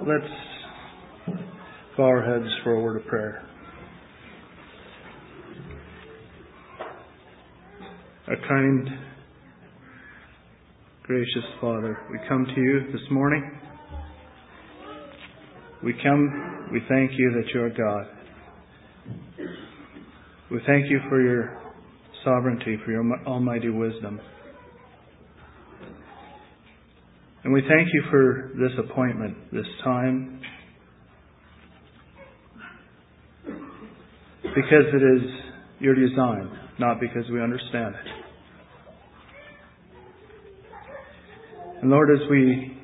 Let's bow our heads for a word of prayer. Our kind, gracious Father, we come to you this morning. We thank you that you are God. We thank you for your sovereignty, for your almighty wisdom. And we thank you for this appointment, this time, because it is your design, not because we understand it. And Lord, as we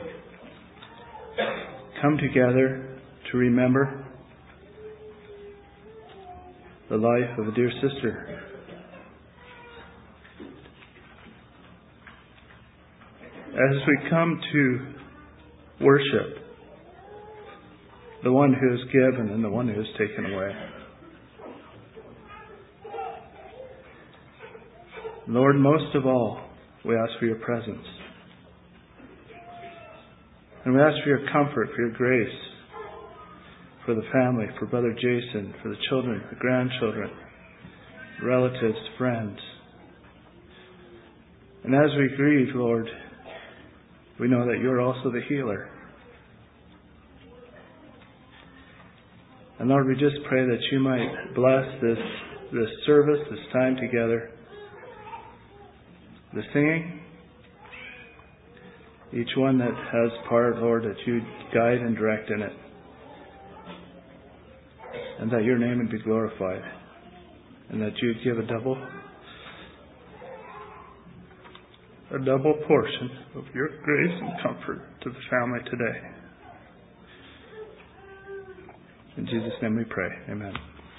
come together to remember the life of a dear sister, as we come to worship the one who has given and the one who has taken away, Lord, most of all, we ask for your presence. And we ask for your comfort, for your grace, for the family, for Brother Jason, for the children, the grandchildren, relatives, friends. And as we grieve, Lord, we know that you're also the healer. And Lord, we just pray that you might bless this service, this time together, the singing, each one that has part, Lord, that you guide and direct in it, and that your name would be glorified, and that you'd give a double portion of your grace and comfort to the family today. In Jesus' name we pray. Amen.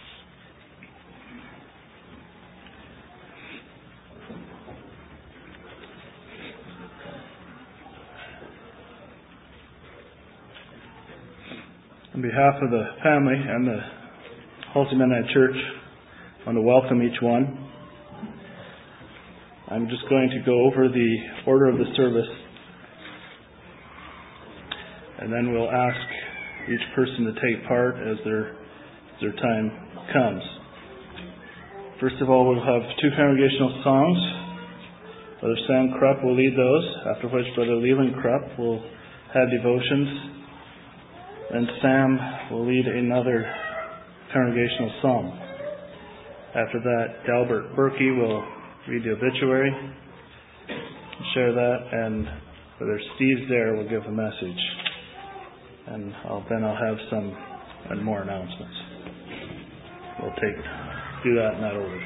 On behalf of the family and the Halsey Mennonite Church, I want to welcome each one. I'm just going to go over the order of the service, and then we'll ask each person to take part as their time comes. First of all, we'll have 2 congregational songs. Brother Sam Krupp will lead those, after which Brother Leland Krupp will have devotions. And Sam will lead another congregational song. After that, Dalbert Berkey will read the obituary, share that, and Brother Steve there will give a message. And then I'll have some and more announcements. We'll do that in that order.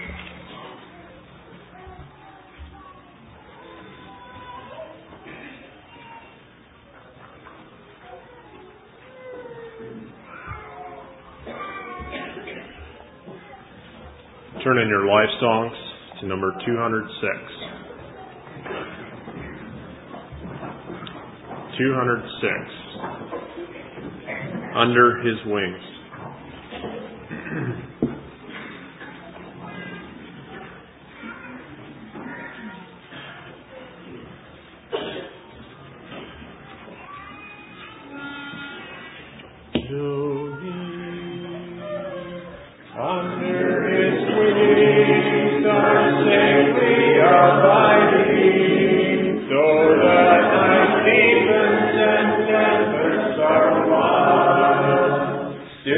Turn in your life songs to number 206. 206. Under His Wings. Still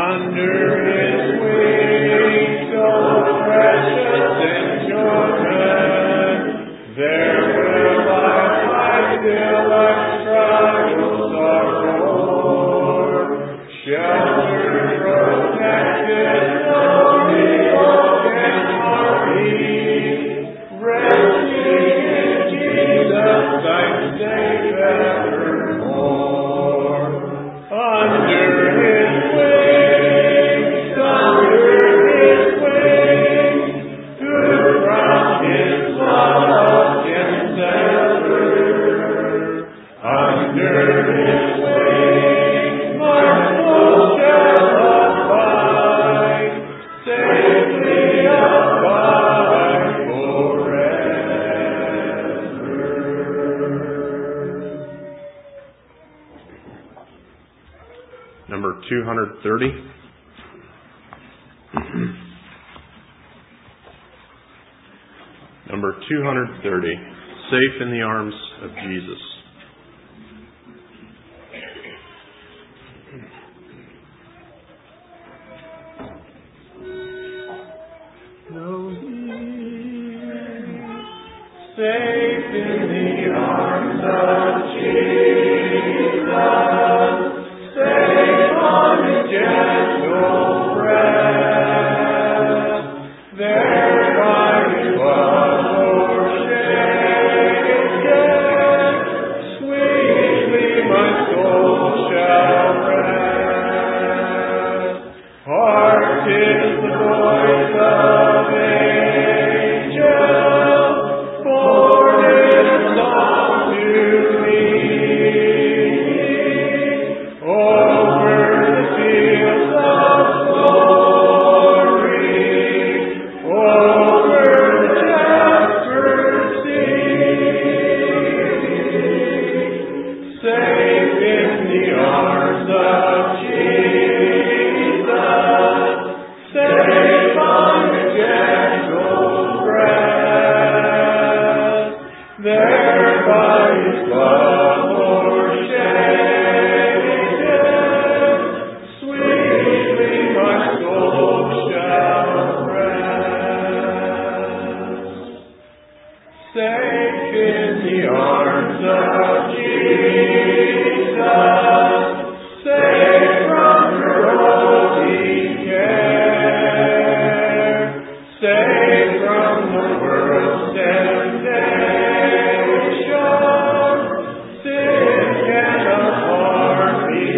Under His wings, so precious enjoyment, there will I find till our struggles are o'er. Sheltered, protected, no evil can harm me. Resting in Jesus, I'm safe evermore. Under His wings, who from His love can sever. Under His wings, my soul shall abide, safely abide forever. Number 230. Number 230. Safe in the arms of Jesus. Safe in the arms of Jesus, safe on His gentle breast, there by His love o'ershaken, sweetly my soul shall rest. Hark, 'tis the voice of angels, born in song to me. Over the fields of glory, over the jaspered sea, safe in the arms of Jesus, safe on the gentle breast, there by His love o'ershaken, sweetly my soul shall rest. Safe in the arms of Jesus, safe from corroding care, safe from the world's temptation, sin cannot harm me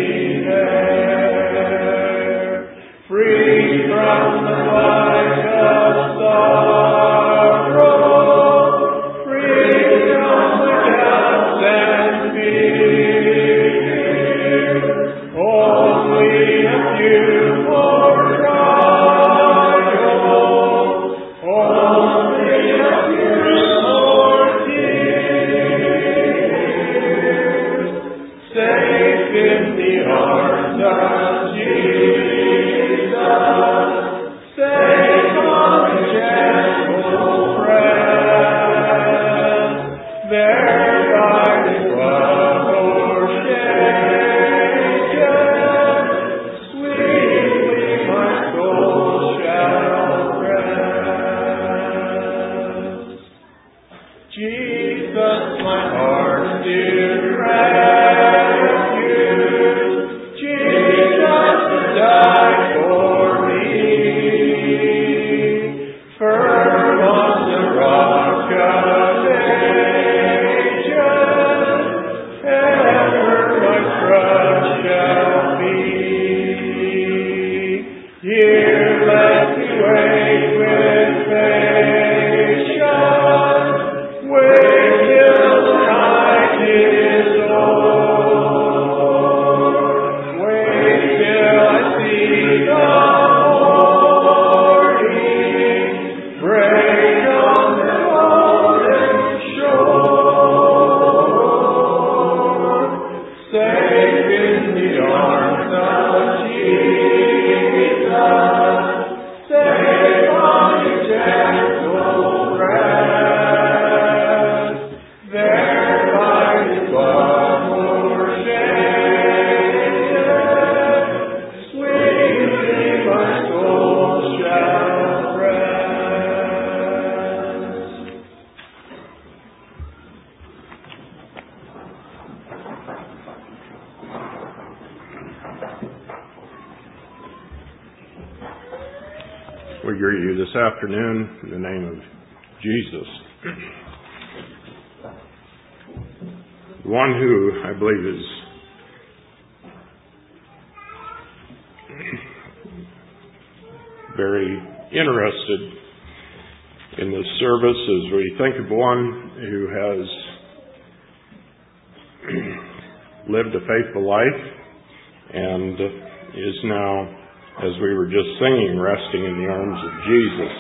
there. Free from the light of sorrow, free from the doubts and fear, only a few more trials, only a few more tears, safe in the arms of Jesus, safe on the gentle breast, there by His love o'ershaken, sweetly my soul shall rest. Jesus, my heart's dear refuge, Jesus who died for me, firm on the rock of ages, ever my trust shall be. Here let me wait with patience, wait till the night is o'er, wait till I see the morning break on the golden shore, safe in the arms of Jesus. We greet you this afternoon in the name of Jesus, the one who I believe is very interested in this service as we think of one who has lived a faithful life and is now, as we were just singing, resting in the arms of Jesus.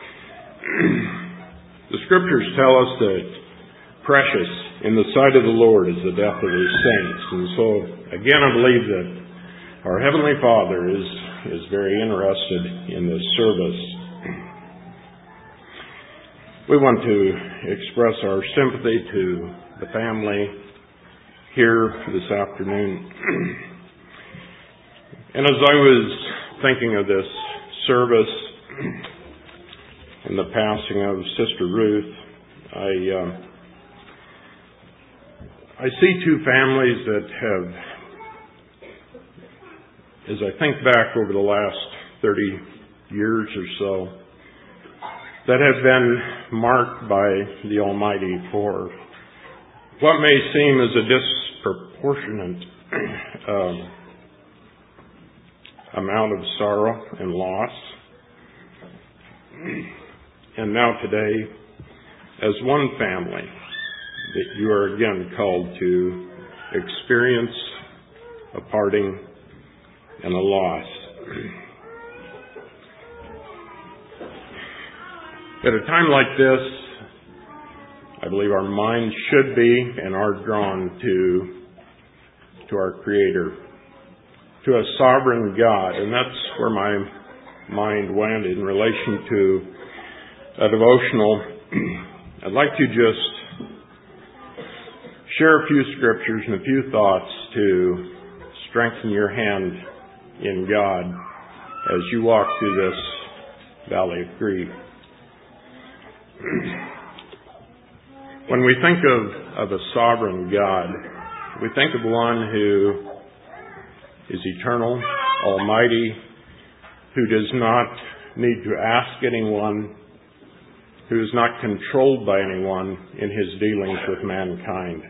The Scriptures tell us that precious in the sight of the Lord is the death of His saints. And so, again, I believe that our Heavenly Father is very interested in this service. We want to express our sympathy to the family here this afternoon. And as I was thinking of this service and the passing of Sister Ruth, I see two families that have, as I think back over the last 30 years or so, that have been marked by the Almighty for what may seem as a disproportionate amount of sorrow and loss. And now today, as one family, that you are again called to experience a parting and a loss. At a time like this, I believe our minds should be and are drawn to our Creator, to a sovereign God. And that's where my mind went in relation to a devotional. I'd like to just share a few scriptures and a few thoughts to strengthen your hand in God as you walk through this valley of grief. When we think of a sovereign God, we think of one who is eternal, almighty, who does not need to ask anyone, who is not controlled by anyone in His dealings with mankind.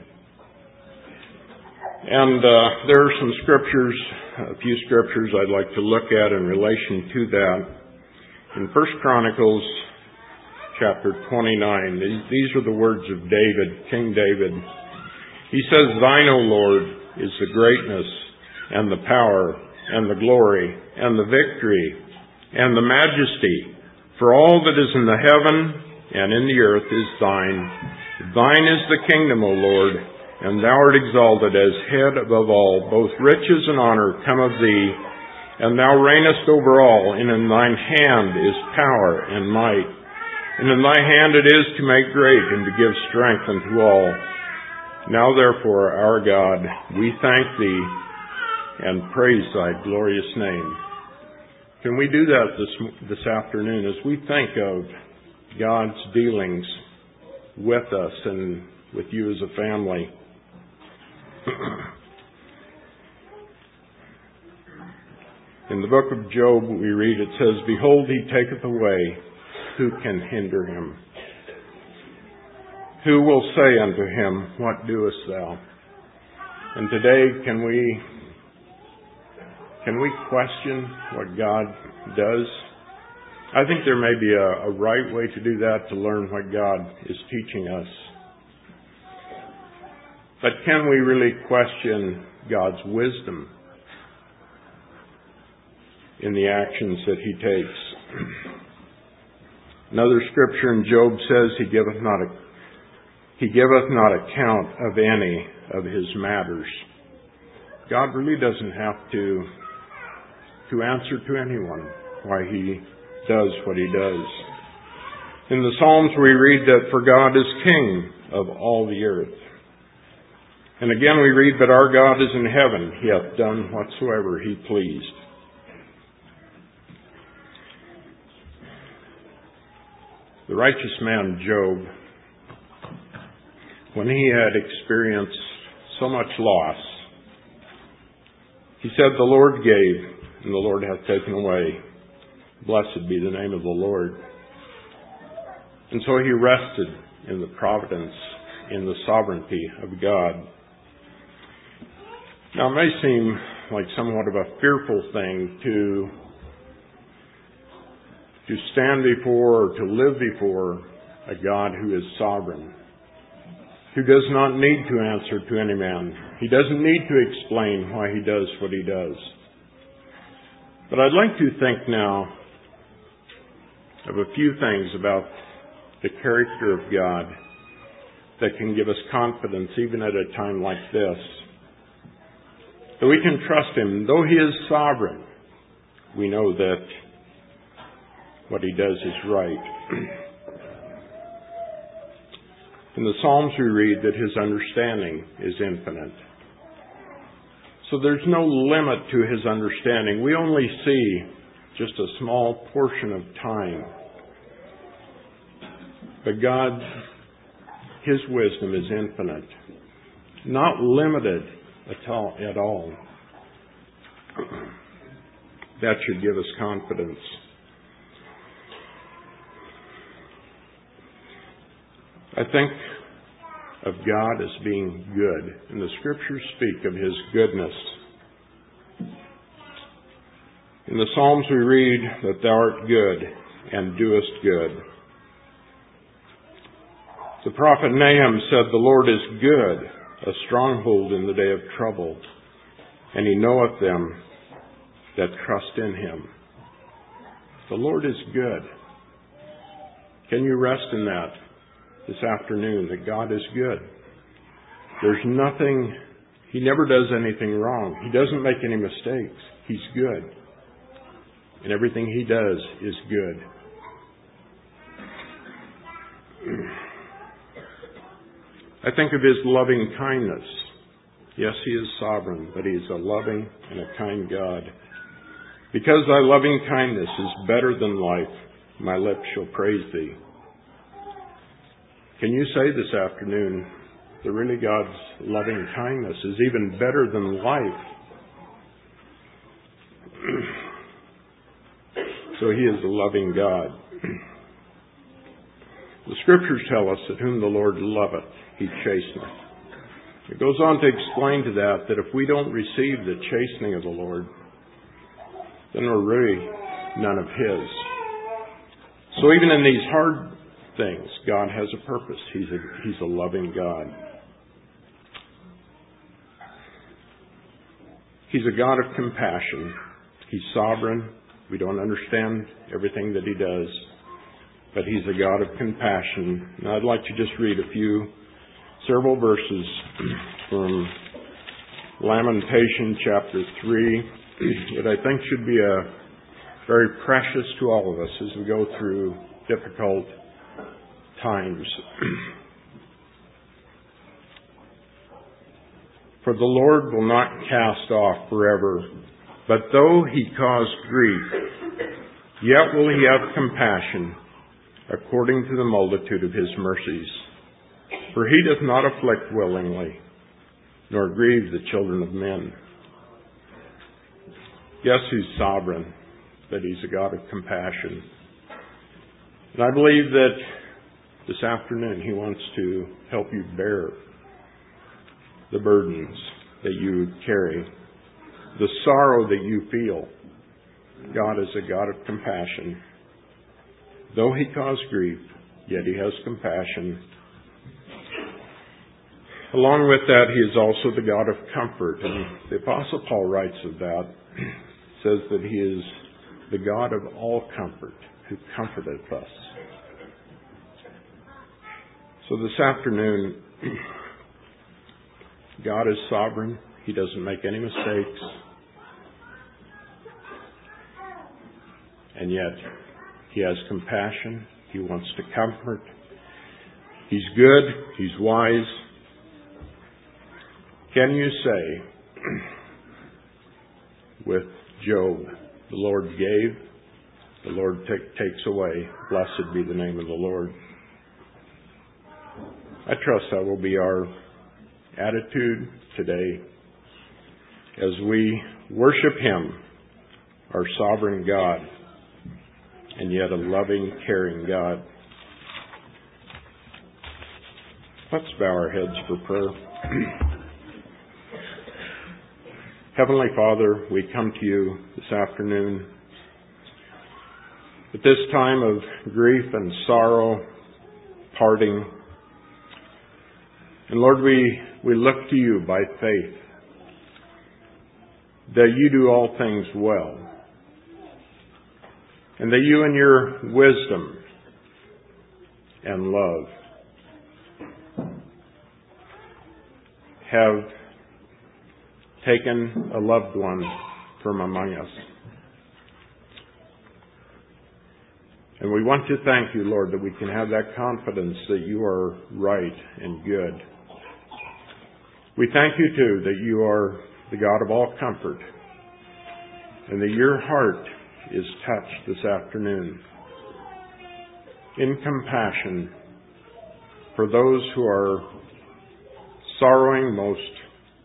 And there are some scriptures, a few scriptures I'd like to look at in relation to that. In 1 Chronicles chapter 29, these are the words of David, King David. He says, "Thine, O Lord, is the greatness and the power and the glory and the victory and the majesty. For all that is in the heaven and in the earth is thine. Thine is the kingdom, O Lord, and thou art exalted as head above all. Both riches and honor come of thee, and thou reignest over all, and in thine hand is power and might. And in thy hand it is to make great and to give strength unto all. Now therefore, our God, we thank thee and praise thy glorious name." Can we do that this afternoon as we think of God's dealings with us and with you as a family? In the book of Job we read, it says, "Behold, he taketh away, who can hinder him? Who will say unto him, What doest thou?" And today, can we question what God does? I think there may be a right way to do that, to learn what God is teaching us. But can we really question God's wisdom in the actions that He takes? Another scripture in Job says, He giveth not account of any of His matters. God really doesn't have to answer to anyone why He does what He does. In the Psalms we read that for God is King of all the earth. And again we read that our God is in heaven. He hath done whatsoever He pleased. The righteous man Job, when he had experienced so much loss, he said, "The Lord gave, and the Lord hath taken away. Blessed be the name of the Lord. And so he rested in the providence, in the sovereignty of God. Now, it may seem like somewhat of a fearful thing to stand before or to live before a God who is sovereign, who does not need to answer to any man. He doesn't need to explain why he does what he does. But I'd like to think now of a few things about the character of God that can give us confidence even at a time like this. That we can trust Him. Though He is sovereign, we know that what He does is right. In the Psalms we read that His understanding is infinite. So there's no limit to His understanding. We only see just a small portion of time. But God, His wisdom is infinite, not limited at all. That should give us confidence. I think of God as being good, and the Scriptures speak of His goodness. In the Psalms we read that Thou art good and doest good. The prophet Nahum said, The Lord is good, a stronghold in the day of trouble, and He knoweth them that trust in Him. The Lord is good. Can you rest in that this afternoon, that God is good? There's nothing, He never does anything wrong. He doesn't make any mistakes. He's good. And everything He does is good. I think of His loving kindness. Yes, He is sovereign, but He is a loving and a kind God. Because Thy loving kindness is better than life, my lips shall praise Thee. Can you say this afternoon that really God's loving kindness is even better than life? So He is a loving God. The Scriptures tell us that whom the Lord loveth, He chasteneth. It goes on to explain to that if we don't receive the chastening of the Lord, then we're really none of His. So even in these hard things, God has a purpose. He's a loving God. He's a God of compassion. He's sovereign. We don't understand everything that He does, but He's a God of compassion. And I'd like to just read several verses from Lamentation chapter 3 that I think should be very precious to all of us as we go through difficult times. For the Lord will not cast off forever, but though He cause grief, yet will He have compassion according to the multitude of His mercies. For He doth not afflict willingly, nor grieve the children of men. Yes, He's sovereign, but He's a God of compassion. And I believe that this afternoon He wants to help you bear the burdens that you carry, the sorrow that you feel. God is a God of compassion. Though He cause grief, yet He has compassion. Along with that, He is also the God of comfort. And the Apostle Paul writes of that, says that He is the God of all comfort, who comforteth us. So this afternoon, God is sovereign. He doesn't make any mistakes. And yet, He has compassion. He wants to comfort. He's good. He's wise. Can you say with Job, the Lord gave, the Lord takes away. Blessed be the name of the Lord. I trust that will be our attitude today as we worship Him, our sovereign God. and yet a loving, caring God. Let's bow our heads for prayer. Heavenly Father, we come to you this afternoon at this time of grief and sorrow, parting. And Lord, we look to you by faith that you do all things well, and that you in your wisdom and love have taken a loved one from among us. And we want to thank you, Lord, that we can have that confidence that you are right and good. We thank you, too, that you are the God of all comfort, and that your heart is touched this afternoon in compassion for those who are sorrowing most,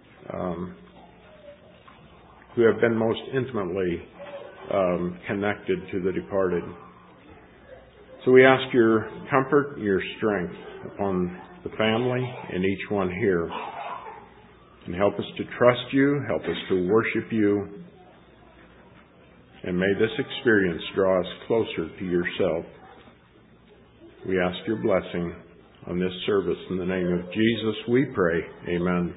who have been most intimately connected to the departed. So we ask your comfort and your strength upon the family and each one here. And help us to trust you, help us to worship you, and may this experience draw us closer to yourself. We ask your blessing on this service. In the name of Jesus we pray. Amen.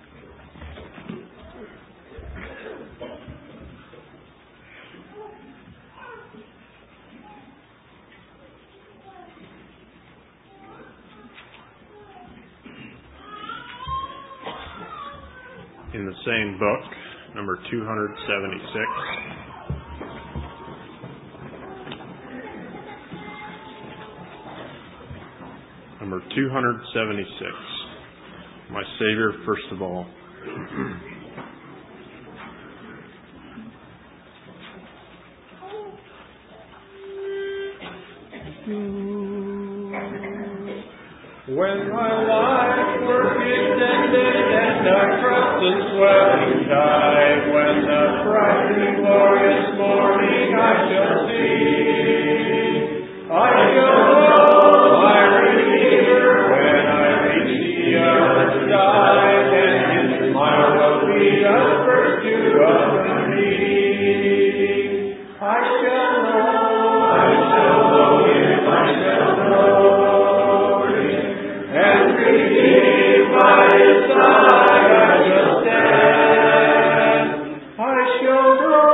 In the same book, number 276. Number 276. My Savior, first of all. When my life work is ended and I cross the swelling tide, when the bright and glorious morning I shall see, I shall know my Redeemer when I reach the other side, and His smile will be the first to welcome me. I shall know Him, I shall know. And redeemed by His side I shall stand. I shall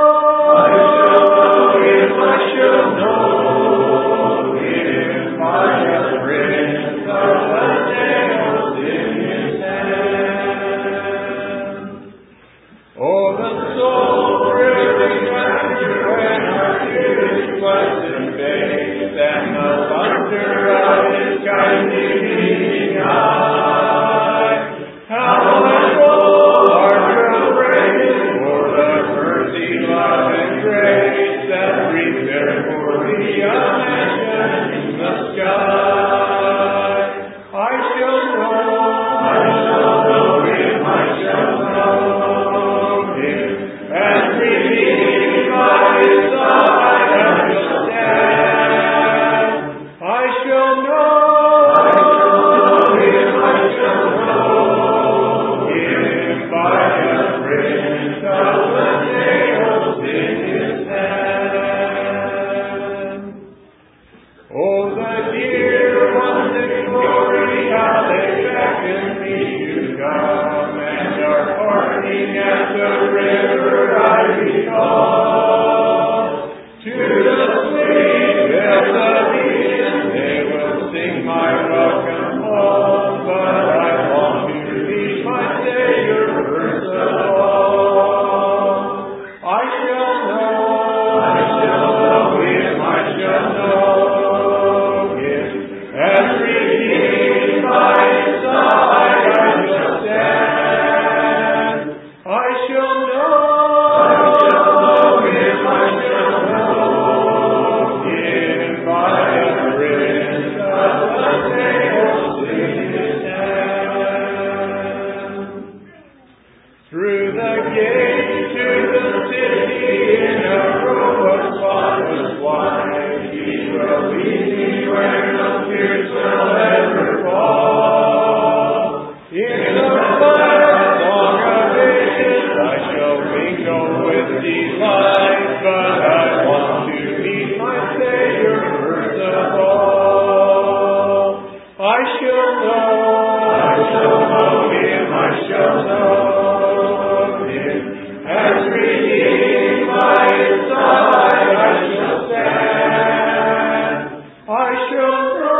know Him, I shall know Him. I have written the nails in His hand. Oh, the soul thrilling rapture when our spirit blessed in faith, and the wonder of shall know Him. As redeemed by His side I shall stand. I shall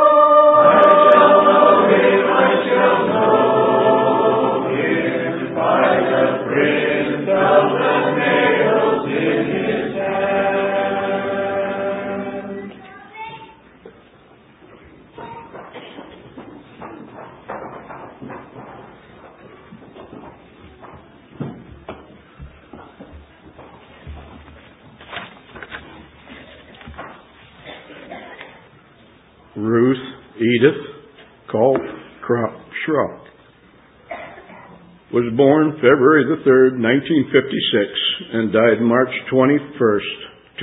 know Him, I shall know Him by the print of the nails in His hand. Ruth Edith Culp Schrock was born February the 3rd, 1956, and died March 21st,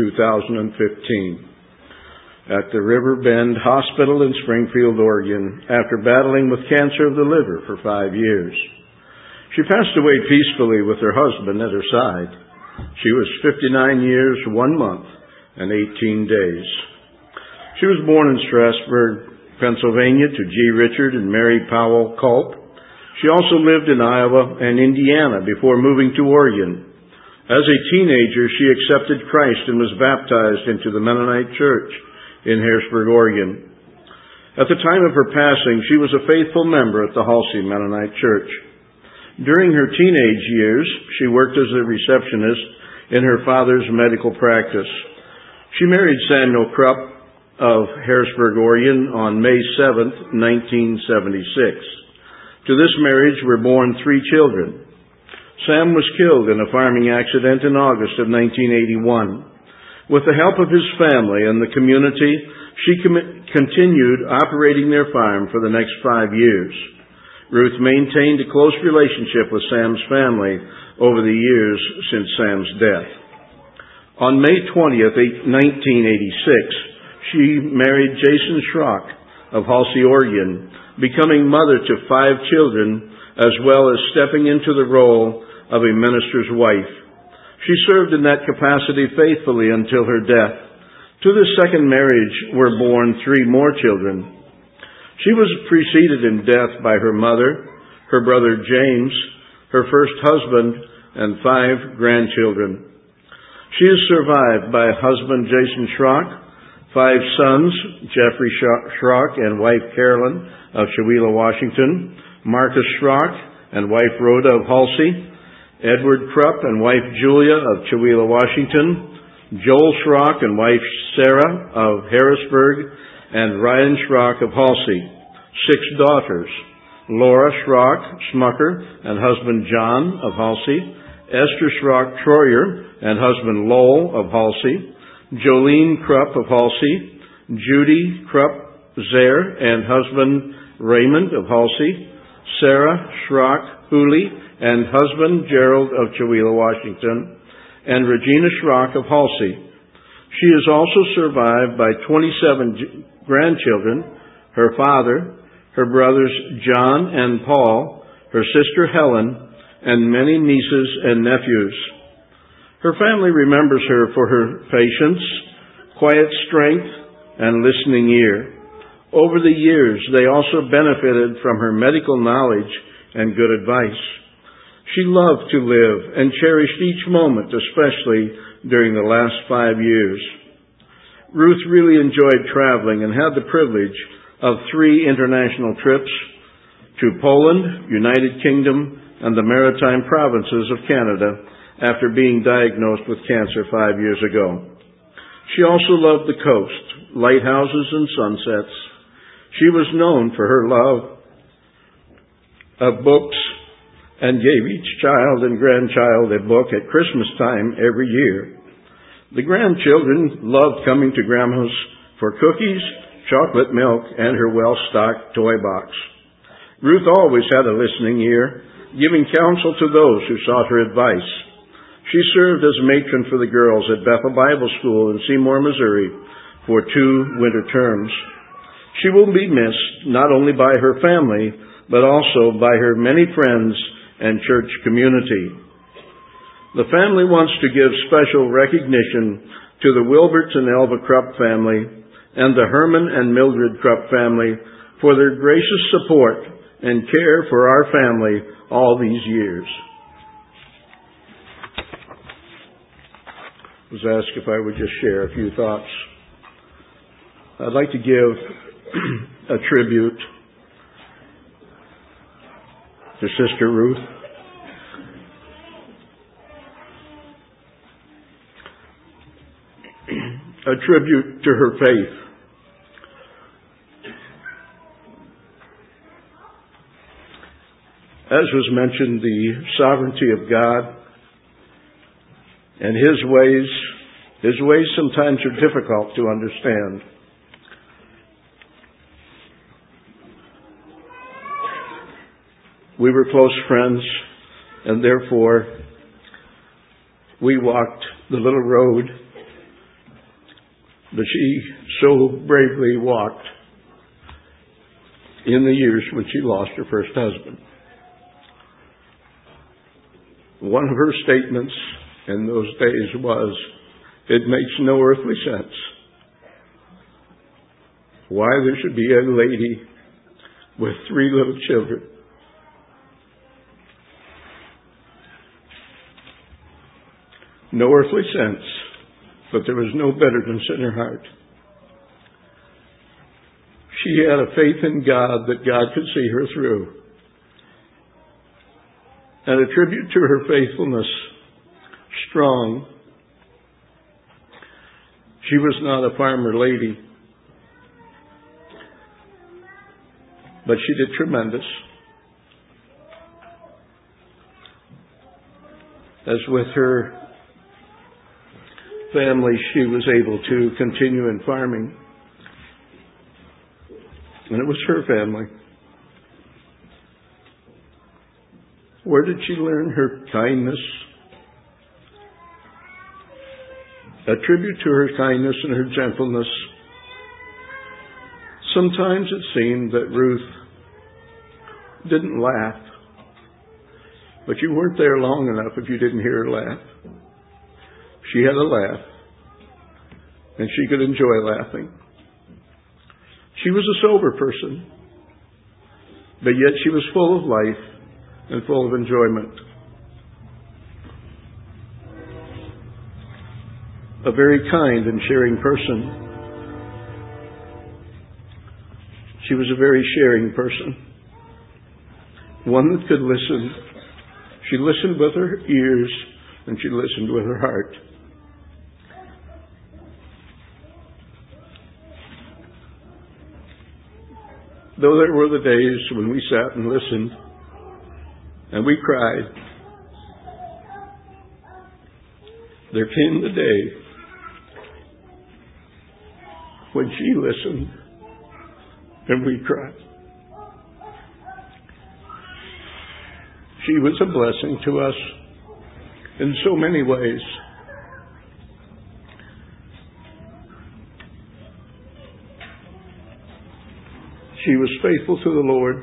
2015, at the River Bend Hospital in Springfield, Oregon, after battling with cancer of the liver for 5 years. She passed away peacefully with her husband at her side. She was 59 years, 1 month, and 18 days. She was born in Strasburg, Pennsylvania, to G. Richard and Mary Powell Culp. She also lived in Iowa and Indiana before moving to Oregon. As a teenager, she accepted Christ and was baptized into the Mennonite Church in Harrisburg, Oregon. At the time of her passing, she was a faithful member at the Halsey Mennonite Church. During her teenage years, she worked as a receptionist in her father's medical practice. She married Samuel Krupp of Harrisburg, Oregon on May 7th, 1976. To this marriage were born 3 children. Sam was killed in a farming accident in August of 1981. With the help of his family and the community, she continued operating their farm for the next 5 years. Ruth maintained a close relationship with Sam's family over the years since Sam's death. On May 20th, 1986, she married Jason Schrock of Halsey, Oregon, becoming mother to 5 children, as well as stepping into the role of a minister's wife. She served in that capacity faithfully until her death. To this second marriage were born 3 more children. She was preceded in death by her mother, her brother James, her first husband, and 5 grandchildren. She is survived by husband Jason Schrock, 5 sons, Jeffrey Schrock and wife Carolyn of Chewelah, Washington, Marcus Schrock and wife Rhoda of Halsey, Edward Krupp and wife Julia of Chewelah, Washington, Joel Schrock and wife Sarah of Harrisburg, and Ryan Schrock of Halsey. 6 daughters, Laura Schrock Smucker and husband John of Halsey, Esther Schrock Troyer and husband Lowell of Halsey, Jolene Krupp of Halsey, Judy Krupp Zare and husband Raymond of Halsey, Sarah Schrock Hooley and husband Gerald of Chewelah, Washington, and Regina Schrock of Halsey. She is also survived by 27 grandchildren, her father, her brothers John and Paul, her sister Helen, and many nieces and nephews. Her family remembers her for her patience, quiet strength, and listening ear. Over the years, they also benefited from her medical knowledge and good advice. She loved to live and cherished each moment, especially during the last 5 years. Ruth really enjoyed traveling and had the privilege of 3 international trips to Poland, United Kingdom, and the Maritime Provinces of Canada after being diagnosed with cancer 5 years ago. She also loved the coast, lighthouses, and sunsets. She was known for her love of books and gave each child and grandchild a book at Christmas time every year. The grandchildren loved coming to Grandma's for cookies, chocolate milk, and her well-stocked toy box. Ruth always had a listening ear, giving counsel to those who sought her advice. She served as matron for the girls at Bethel Bible School in Seymour, Missouri, for 2 winter terms. She will be missed not only by her family, but also by her many friends and church community. The family wants to give special recognition to the Wilberts and Elva Krupp family and the Herman and Mildred Krupp family for their gracious support and care for our family all these years. I was asked if I would just share a few thoughts. I'd like to give a tribute to Sister Ruth. A tribute to her faith. As was mentioned, the sovereignty of God and His ways sometimes are difficult to understand. We were close friends, and therefore we walked the little road that she so bravely walked in the years when she lost her first husband. One of her statements in those days was, "It makes no earthly sense why there should be a lady with 3 little children no earthly sense, but there was no bitterness in her heart." She had a faith in God that God could see her through. And a tribute to her faithfulness, strong. She was not a farmer lady, but she did tremendous. As with her family, she was able to continue in farming. And it was her family. Where did she learn her kindness? A tribute to her kindness and her gentleness. Sometimes it seemed that Ruth didn't laugh. But you weren't there long enough if you didn't hear her laugh. She had a laugh, and she could enjoy laughing. She was a sober person, but yet she was full of life and full of enjoyment. A very kind and sharing person. She was a very sharing person. One that could listen. She listened with her ears, and she listened with her heart. Though there were the days when we sat and listened, and we cried, there came the day when she listened and we cried. She was a blessing to us in so many ways. She was faithful to the Lord.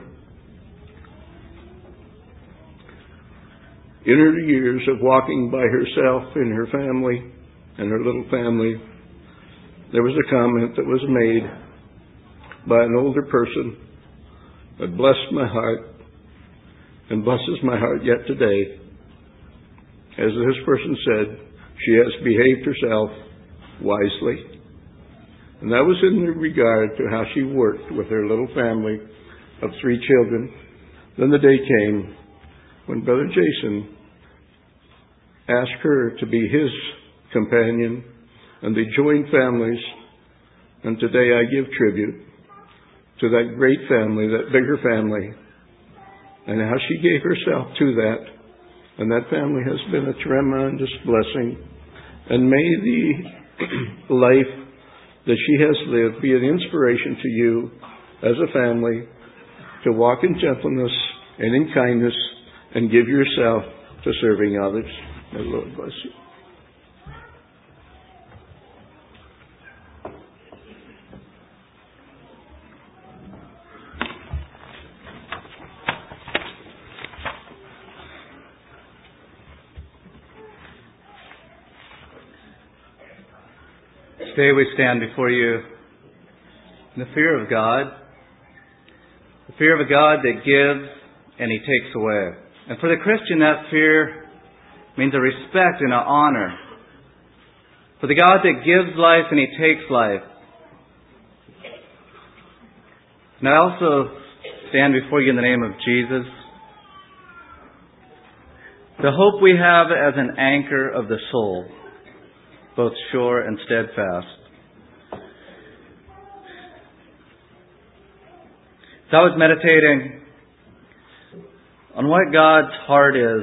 In her years of walking by herself in her family and her little family, there was a comment that was made by an older person that blessed my heart and blesses my heart yet today. As this person said, she has behaved herself wisely. And that was in regard to how she worked with her little family of 3 children. Then the day came when Brother Jason asked her to be his companion, and they joined families. And today I give tribute to that great family, that bigger family, and how she gave herself to that. And that family has been a tremendous blessing. And may the life that she has lived be an inspiration to you as a family to walk in gentleness and in kindness and give yourself to serving others. May the Lord bless you. Today we stand before you in the fear of God, with fear of a God that gives and He takes away. And for the Christian, that fear means a respect and an honor for the God that gives life and He takes life. And I also stand before you in the name of Jesus. The hope we have as an anchor of the soul, both sure and steadfast. So I was meditating on what God's heart is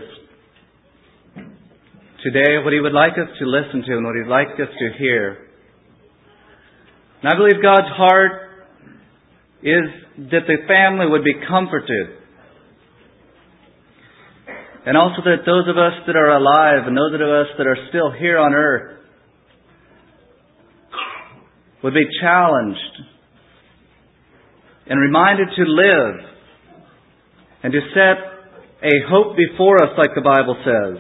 today, what He would like us to listen to and what He'd like us to hear. And I believe God's heart is that the family would be comforted. And also that those of us that are alive and those of us that are still here on earth would be challenged and reminded to live and to set a hope before us, like the Bible says.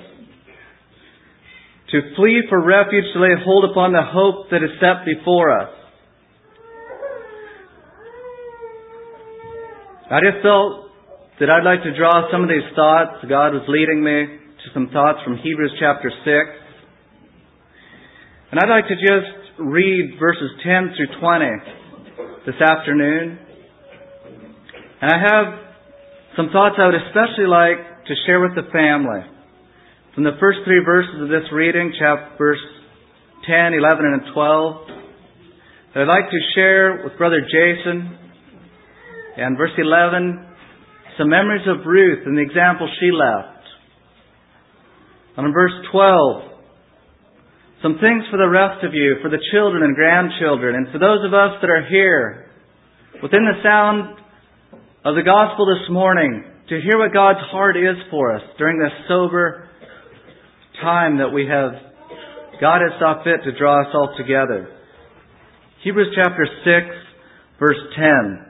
To flee for refuge, to lay hold upon the hope that is set before us. I just felt that I'd like to draw some of these thoughts. God was leading me to some thoughts from Hebrews chapter 6. And I'd like to just read verses 10 through 20 this afternoon. And I have some thoughts I would especially like to share with the family. From the first three verses of this reading, verse 10, 11, and 12, that I'd like to share with Brother Jason. And verse 11, some memories of Ruth and the example she left. And in verse 12, some things for the rest of you, for the children and grandchildren, and for those of us that are here, within the sound of the gospel this morning, to hear what God's heart is for us during this sober time that we have, God has saw fit to draw us all together. Hebrews chapter 6, verse 10.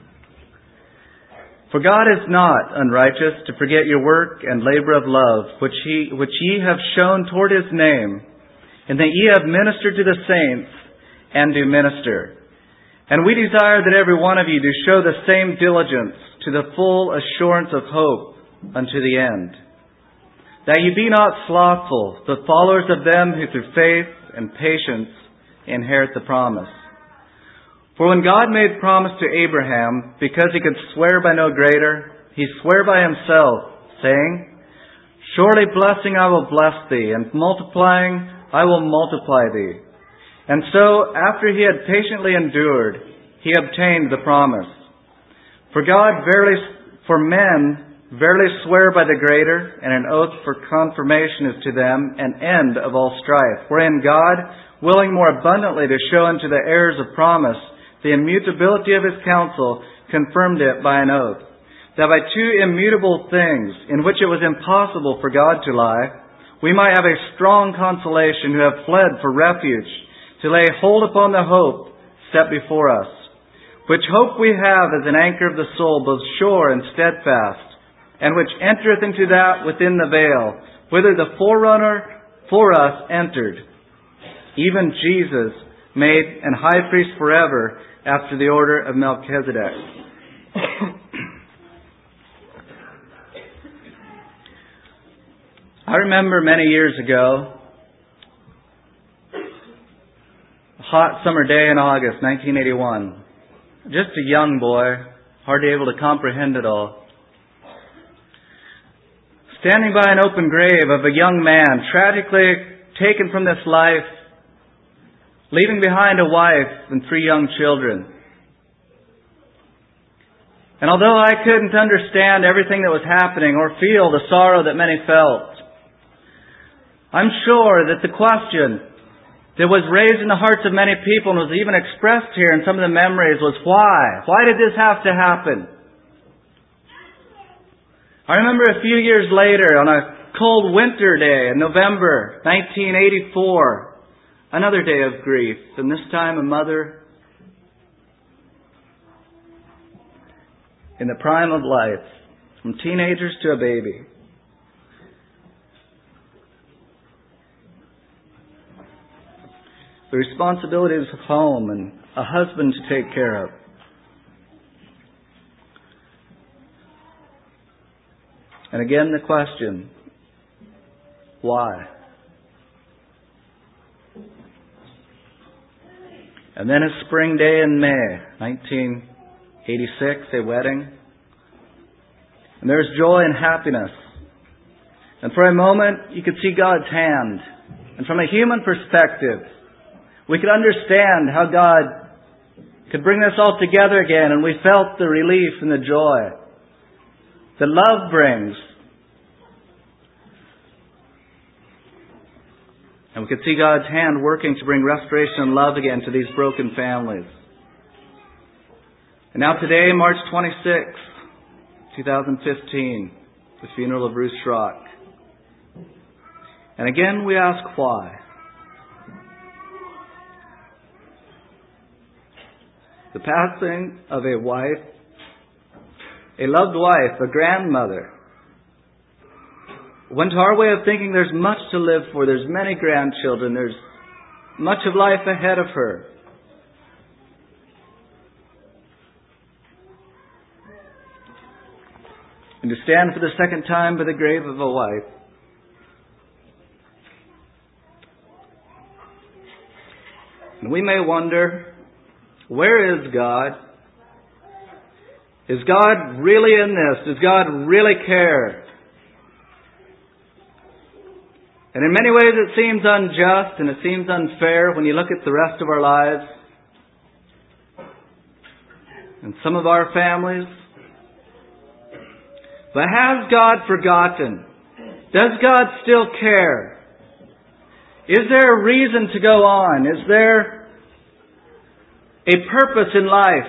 For God is not unrighteous to forget your work and labor of love, which ye have shown toward His name, and that ye have ministered to the saints, and do minister. And we desire that every one of you do show the same diligence to the full assurance of hope unto the end. That ye be not slothful, but followers of them who through faith and patience inherit the promise. For when God made promise to Abraham, because He could swear by no greater, He sware by Himself, saying, Surely blessing I will bless thee, and multiplying I will multiply thee. And so, after he had patiently endured, he obtained the promise. For men verily swear by the greater, and an oath for confirmation is to them an end of all strife, wherein God, willing more abundantly to show unto the heirs of promise the immutability of His counsel, confirmed it by an oath, that by two immutable things, in which it was impossible for God to lie, we might have a strong consolation who have fled for refuge, to lay hold upon the hope set before us, which hope we have as an anchor of the soul, both sure and steadfast, and which entereth into that within the veil, whither the forerunner for us entered, even Jesus, made an high priest forever, after the order of Melchizedek. I remember many years ago, a hot summer day in August 1981. Just a young boy, hardly able to comprehend it all. Standing by an open grave of a young man, tragically taken from this life, leaving behind a wife and 3 young children. And although I couldn't understand everything that was happening or feel the sorrow that many felt, I'm sure that the question that was raised in the hearts of many people and was even expressed here in some of the memories was why? Why did this have to happen? I remember a few years later on a cold winter day in November 1984, another day of grief, and this time a mother in the prime of life, from teenagers to a baby. The responsibilities of home and a husband to take care of. And again the question, why? And then a spring day in May, 1986, a wedding. And there's joy and happiness. And for a moment, you could see God's hand. And from a human perspective, we could understand how God could bring this all together again. And we felt the relief and the joy that love brings. And we could see God's hand working to bring restoration and love again to these broken families. And now today, March 26, 2015, the funeral of Ruth Schrock. And again we ask why. The passing of a wife, a loved wife, a grandmother, when to our way of thinking there's much to live for, there's many grandchildren, there's much of life ahead of her. And to stand for the second time by the grave of a wife, and we may wonder, where is God? Is God really in this? Does God really care? And in many ways it seems unjust and it seems unfair when you look at the rest of our lives and some of our families. But has God forgotten? Does God still care? Is there a reason to go on? Is there a purpose in life?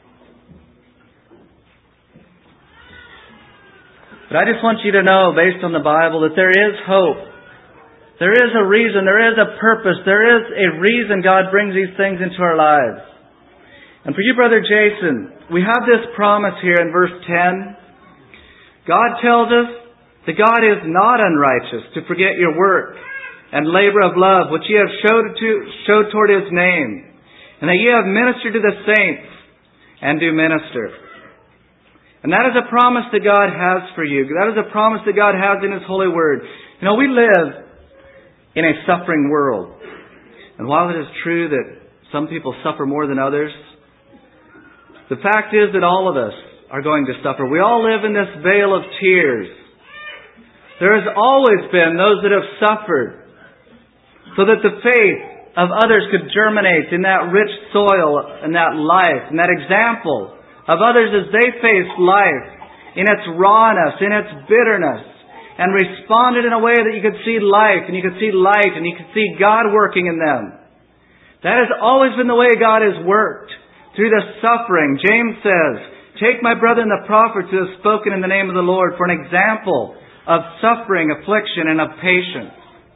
But I just want you to know, based on the Bible, that there is hope. There is a reason, there is a purpose, there is a reason God brings these things into our lives. And for you, Brother Jason, we have this promise here in verse 10. God tells us that God is not unrighteous to forget your work and labor of love, which ye have showed toward His name, and that ye have ministered to the saints and do minister. And that is a promise that God has for you. That is a promise that God has in His holy word. You know, we live in a suffering world. And while it is true that some people suffer more than others, the fact is that all of us are going to suffer. We all live in this vale of tears. There has always been those that have suffered so that the faith of others could germinate in that rich soil and that life and that example of others as they faced life in its rawness, in its bitterness, and responded in a way that you could see life and you could see light and you could see God working in them. That has always been the way God has worked. Through the suffering, James says, take my brethren the prophets who have spoken in the name of the Lord for an example of suffering, affliction, and of patience.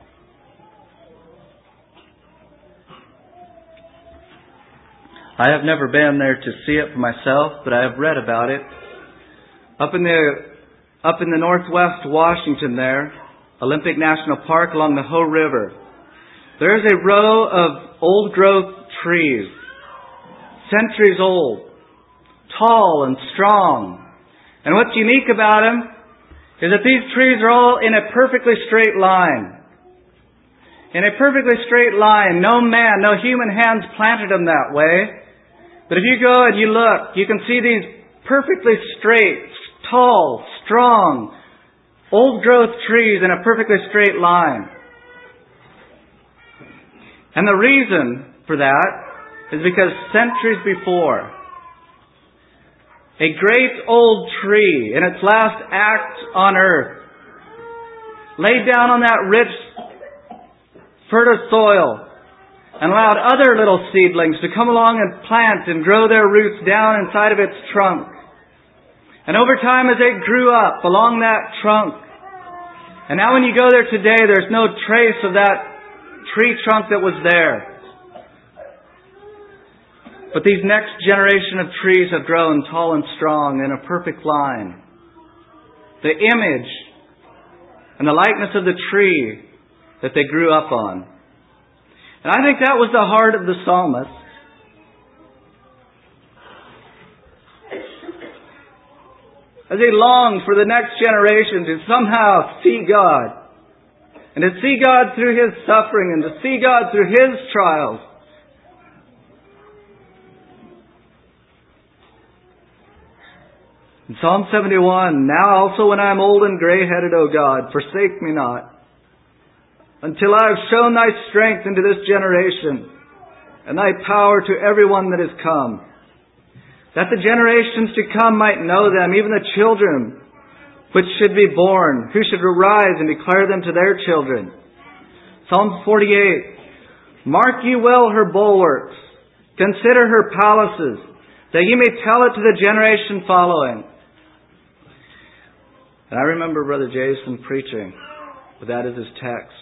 I have never been there to see it for myself, but I have read about it. Up in the northwest Washington there, Olympic National Park along the Hoh River, there is a row of old growth trees, centuries old, tall and strong. And what's unique about them is that these trees are all in a perfectly straight line. In a perfectly straight line. No man, no human hands planted them that way. But if you go and you look, you can see these perfectly straight, tall, strong, old growth trees in a perfectly straight line. And the reason for that is because centuries before, a great old tree in its last act on earth laid down on that rich, fertile soil and allowed other little seedlings to come along and plant and grow their roots down inside of its trunk. And over time as they grew up along that trunk, and now when you go there today, there's no trace of that tree trunk that was there. But these next generation of trees have grown tall and strong in a perfect line. The image and the likeness of the tree that they grew up on. And I think that was the heart of the psalmist. as they long for the next generation to somehow see God, and to see God through His suffering, and to see God through His trials. In Psalm 71, now also when I am old and gray-headed, O God, forsake me not, until I have shown Thy strength into this generation, and Thy power to everyone that is come, that the generations to come might know them, even the children which should be born, who should arise and declare them to their children. Psalm 48, mark ye well her bulwarks, consider her palaces, that ye may tell it to the generation following. And I remember Brother Jason preaching, but that is his text.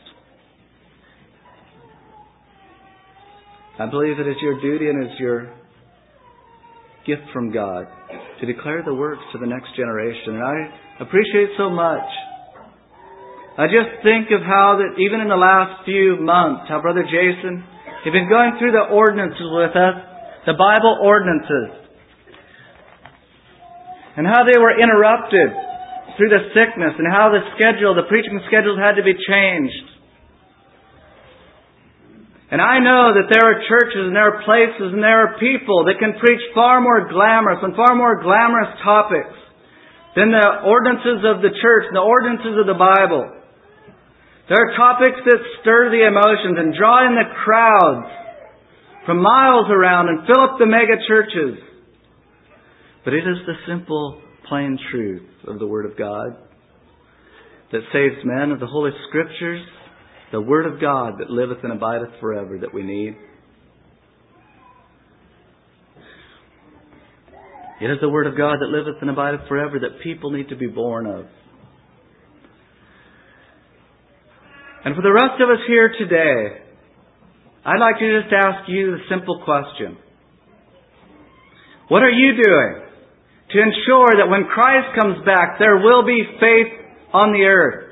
I believe it is your duty and is your gift from God to declare the works to the next generation. And I appreciate so much. I just think of how that even in the last few months, how Brother Jason, he'd been going through the ordinances with us, the Bible ordinances, and how they were interrupted through the sickness, and how the preaching schedules had to be changed. And I know that there are churches and there are places and there are people that can preach far more glamorous topics than the ordinances of the church and the ordinances of the Bible. There are topics that stir the emotions and draw in the crowds from miles around and fill up the mega churches. But it is the simple, plain truth of the Word of God that saves men, of the Holy Scriptures, the Word of God that liveth and abideth forever that we need. It is the Word of God that liveth and abideth forever that people need to be born of. And for the rest of us here today, I'd like to just ask you the simple question. What are you doing to ensure that when Christ comes back, there will be faith on the earth?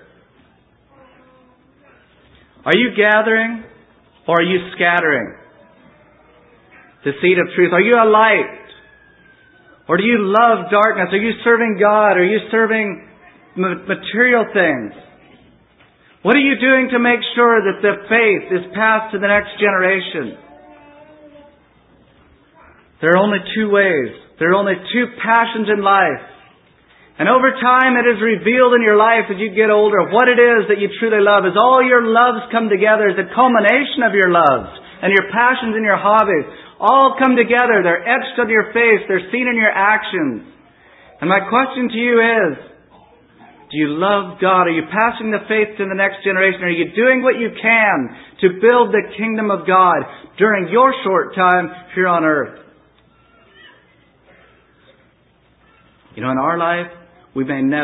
Are you gathering or are you scattering the seed of truth? Are you a light? Or do you love darkness? Are you serving God? Are you serving material things? What are you doing to make sure that the faith is passed to the next generation? There are only two ways. There are only two passions in life. And over time it is revealed in your life as you get older what it is that you truly love. As all your loves come together, as a culmination of your loves and your passions and your hobbies all come together. They're etched on your face. They're seen in your actions. And my question to you is, do you love God? Are you passing the faith to the next generation? Are you doing what you can to build the kingdom of God during your short time here on earth? You know, in our life, we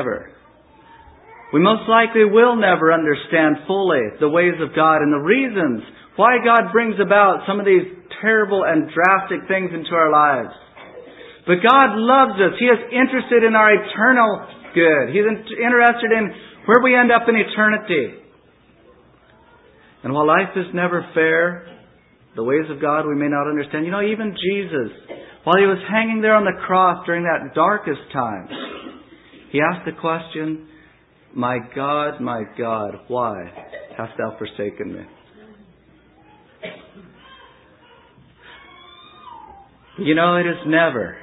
most likely will never understand fully the ways of God and the reasons why God brings about some of these terrible and drastic things into our lives. But God loves us. He is interested in our eternal good. He's interested in where we end up in eternity. And while life is never fair, the ways of God we may not understand. You know, even Jesus, while He was hanging there on the cross during that darkest time, He asked the question, my God, why hast Thou forsaken me? You know, it is never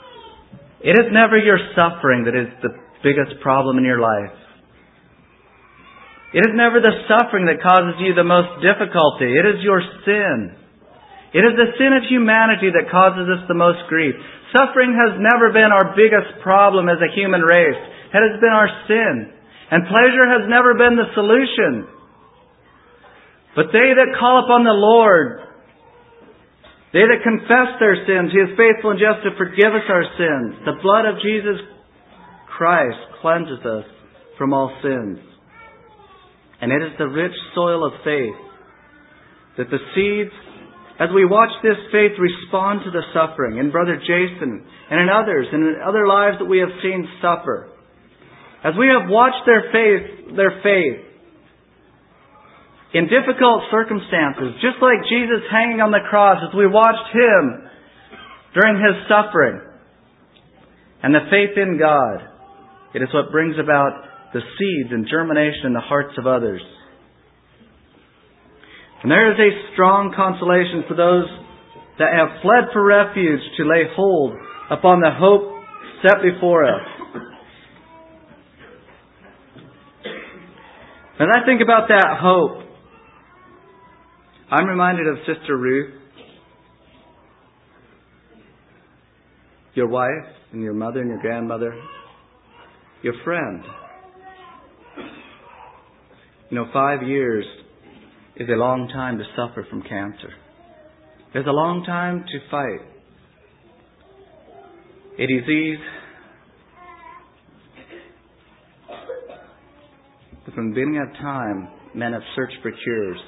your suffering that is the biggest problem in your life. It is never the suffering that causes you the most difficulty. It is your sin. It is the sin of humanity that causes us the most grief. Suffering has never been our biggest problem as a human race. It has been our sin. And pleasure has never been the solution. But they that call upon the Lord, they that confess their sins, He is faithful and just to forgive us our sins. The blood of Jesus Christ cleanses us from all sins. And it is the rich soil of faith that the seeds, as we watch this faith respond to the suffering in Brother Jason and in others and in other lives that we have seen suffer, as we have watched their faith in difficult circumstances, just like Jesus hanging on the cross, as we watched Him during His suffering, and the faith in God, It is what brings about the seeds and germination in the hearts of others. And there is a strong consolation for those that have fled for refuge to lay hold upon the hope set before us. As I think about that hope, I'm reminded of Sister Ruth, your wife and your mother and your grandmother, your friend. 5 years is a long time to suffer from cancer. It's a long time to fight a disease that from the beginning of time men have searched for cures.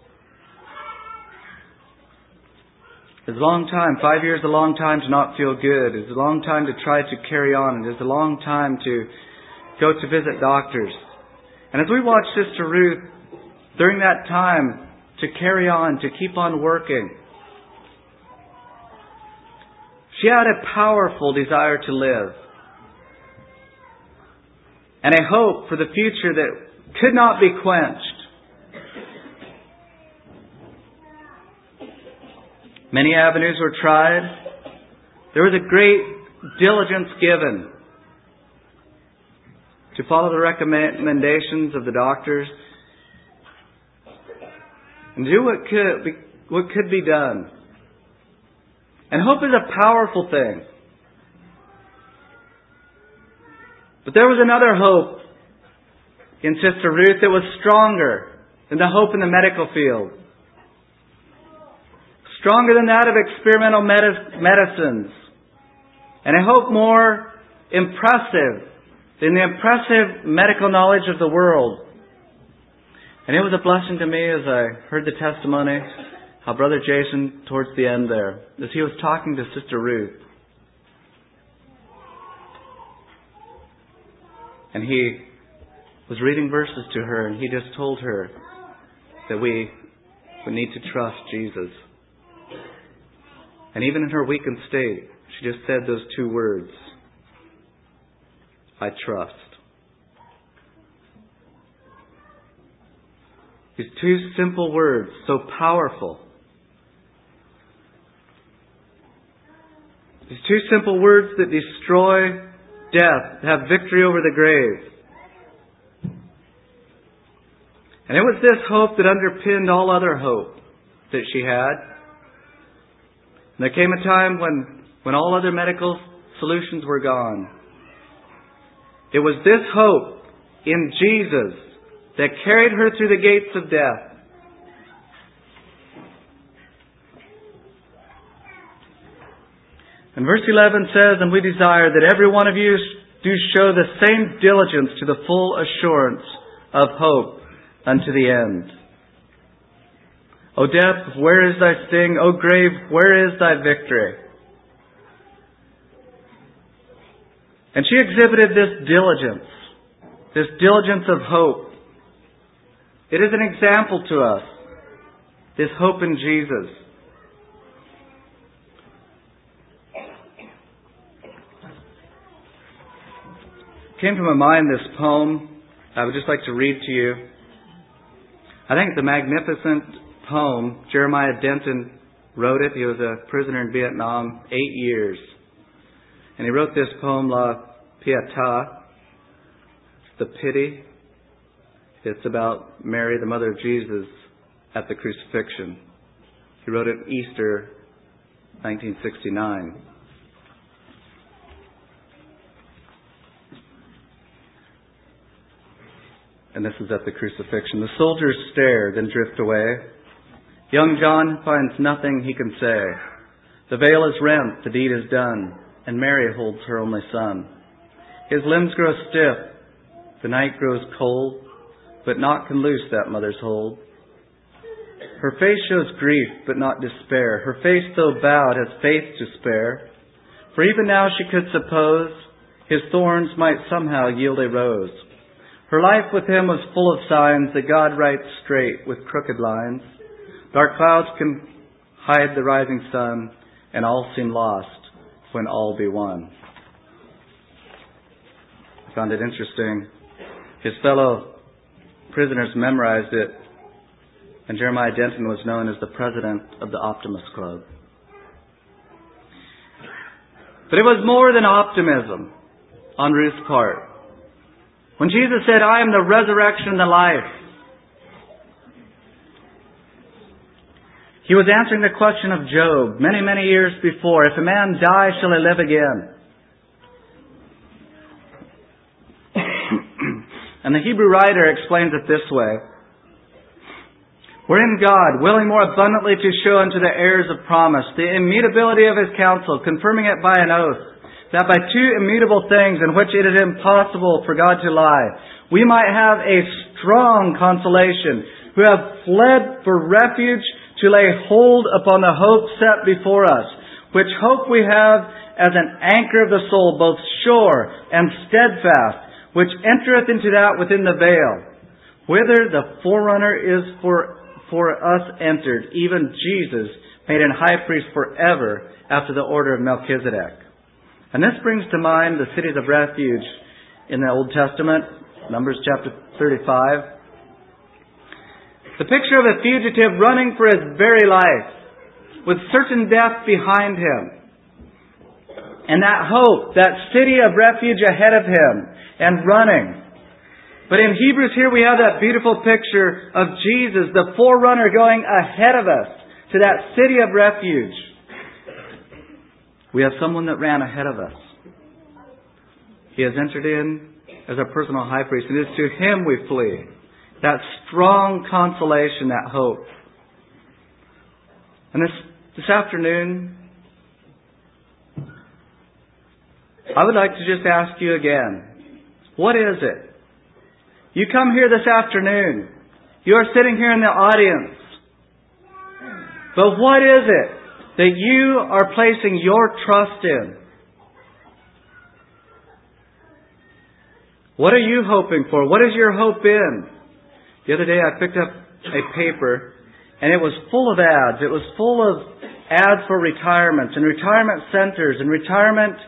It's a long time. 5 years is a long time to not feel good. It's a long time to try to carry on. It is a long time to go to visit doctors. And as we watch Sister Ruth during that time to carry on, to keep on working, she had a powerful desire to live and a hope for the future that could not be quenched. Many avenues were tried. There was a great diligence given to follow the recommendations of the doctors and do what could be done. And hope is a powerful thing. But there was another hope in Sister Ruth that was stronger than the hope in the medical field. Stronger than that of experimental medicines. And a hope more impressive than the impressive medical knowledge of the world. And it was a blessing to me as I heard the testimony how Brother Jason, towards the end there, as he was talking to Sister Ruth, and he was reading verses to her, and he just told her that we would need to trust Jesus. And even in her weakened state, she just said those two words, I trust. These two simple words, so powerful. These two simple words that destroy death, have victory over the grave. And it was this hope that underpinned all other hope that she had. And there came a time when all other medical solutions were gone. It was this hope in Jesus that carried her through the gates of death. And verse 11 says, and we desire that every one of you do show the same diligence to the full assurance of hope unto the end. O death, where is thy sting? O grave, where is thy victory? And she exhibited this diligence of hope. It is an example to us, this hope in Jesus. Came to my mind this poem I would just like to read to you. I think it's a magnificent poem. Jeremiah Denton wrote it. He was a prisoner in Vietnam 8 years. And he wrote this poem, La Pietà, the pity. It's about Mary, the mother of Jesus, at the crucifixion. He wrote it Easter 1969. And this is at the crucifixion. The soldiers stare, then drift away. Young John finds nothing he can say. The veil is rent, the deed is done, and Mary holds her only son. His limbs grow stiff, the night grows cold, but naught can loose that mother's hold. Her face shows grief, but not despair. Her face, though bowed, has faith to spare. For even now she could suppose his thorns might somehow yield a rose. Her life with him was full of signs that God writes straight with crooked lines. Dark clouds can hide the rising sun, and all seem lost when all be won. found it interesting. His fellow prisoners memorized it, and Jeremiah Denton was known as the president of the Optimist Club. But it was more than optimism on Ruth's part. When Jesus said, "I am the resurrection and the life," He was answering the question of Job many, many years before. If a man die, shall he live again? And the Hebrew writer explains it this way. Wherein God, willing more abundantly to show unto the heirs of promise the immutability of His counsel, confirming it by an oath, that by two immutable things in which it is impossible for God to lie, we might have a strong consolation, who have fled for refuge to lay hold upon the hope set before us, which hope we have as an anchor of the soul, both sure and steadfast, which entereth into that within the veil, whither the forerunner is for us entered, even Jesus, made an high priest forever after the order of Melchizedek. And this brings to mind the cities of refuge in the Old Testament, Numbers chapter 35. The picture of a fugitive running for his very life, with certain death behind him, and that hope, that city of refuge ahead of him, and running. But in Hebrews here we have that beautiful picture of Jesus, the forerunner, going ahead of us to that city of refuge. We have someone that ran ahead of us. He has entered in as our personal high priest, and it is to Him we flee. That strong consolation, that hope. And this afternoon, I would like to just ask you again, what is it? You come here this afternoon. You are sitting here in the audience. But what is it that you are placing your trust in? What are you hoping for? What is your hope in? The other day I picked up a paper and it was full of ads. It was full of ads for retirements and retirement centers and retirement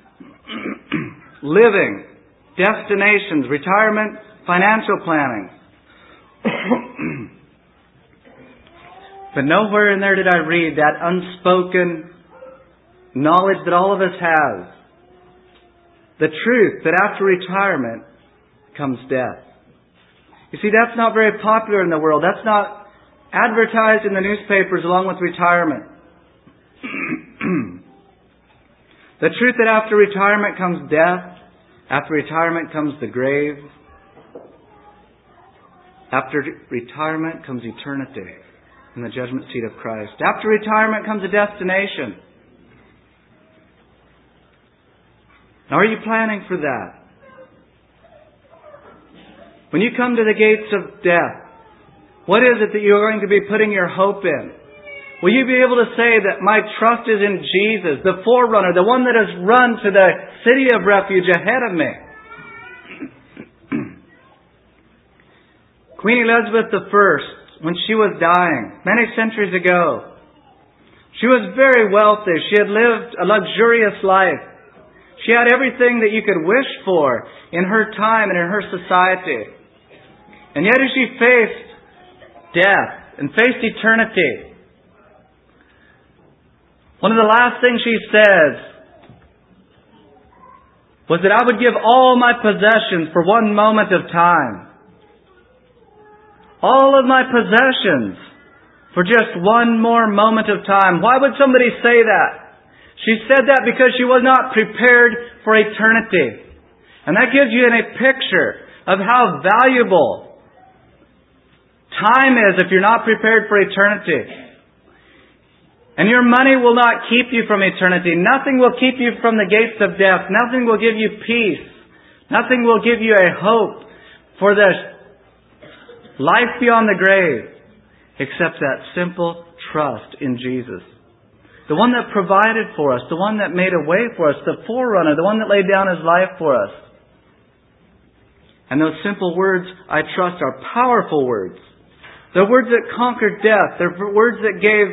living, destinations, retirement financial planning. But nowhere in there did I read that unspoken knowledge that all of us have. The truth that after retirement comes death. You see, that's not very popular in the world. That's not advertised in the newspapers along with retirement. The truth that after retirement comes death. After retirement comes the grave. After retirement comes eternity in the judgment seat of Christ. After retirement comes a destination. Now, are you planning for that? When you come to the gates of death, what is it that you're going to be putting your hope in? Will you be able to say that my trust is in Jesus, the forerunner, the one that has run to the city of refuge ahead of me? Queen Elizabeth I, when she was dying, many centuries ago, she was very wealthy. She had lived a luxurious life. She had everything that you could wish for in her time and in her society. And yet as she faced death and faced eternity, one of the last things she says was that I would give all my possessions for one moment of time. All of my possessions for just one more moment of time. Why would somebody say that? She said that because she was not prepared for eternity. And that gives you a picture of how valuable time is if you're not prepared for eternity. And your money will not keep you from eternity. Nothing will keep you from the gates of death. Nothing will give you peace. Nothing will give you a hope for the life beyond the grave except that simple trust in Jesus. The one that provided for us, the one that made a way for us, the forerunner, the one that laid down His life for us. And those simple words, I trust, are powerful words. They're words that conquered death. They're words that gave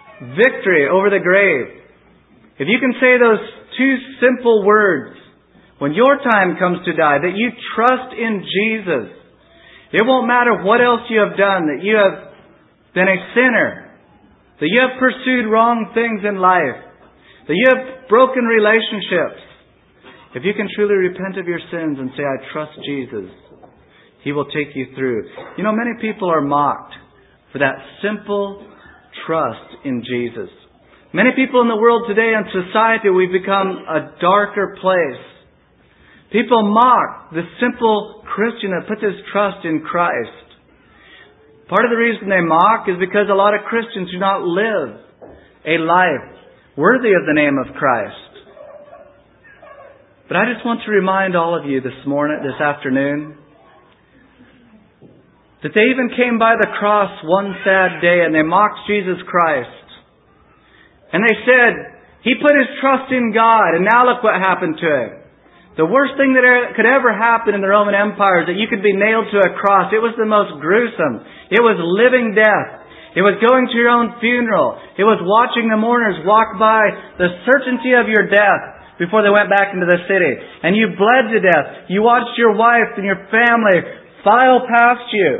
victory over the grave. If you can say those two simple words when your time comes to die, that you trust in Jesus. It won't matter what else you have done, that you have been a sinner, that you have pursued wrong things in life, that you have broken relationships. If you can truly repent of your sins and say, I trust Jesus, He will take you through. You know, many people are mocked for that simple trust in Jesus. Many people in the world today and society, we've become a darker place. People mock the simple Christian that puts his trust in Christ. Part of the reason they mock is because a lot of Christians do not live a life worthy of the name of Christ. But I just want to remind all of you this afternoon, that they even came by the cross one sad day and they mocked Jesus Christ. And they said, He put His trust in God, and now look what happened to Him. The worst thing that could ever happen in the Roman Empire is that you could be nailed to a cross. It was the most gruesome. It was living death. It was going to your own funeral. It was watching the mourners walk by the certainty of your death before they went back into the city. And you bled to death. You watched your wife and your family file past you.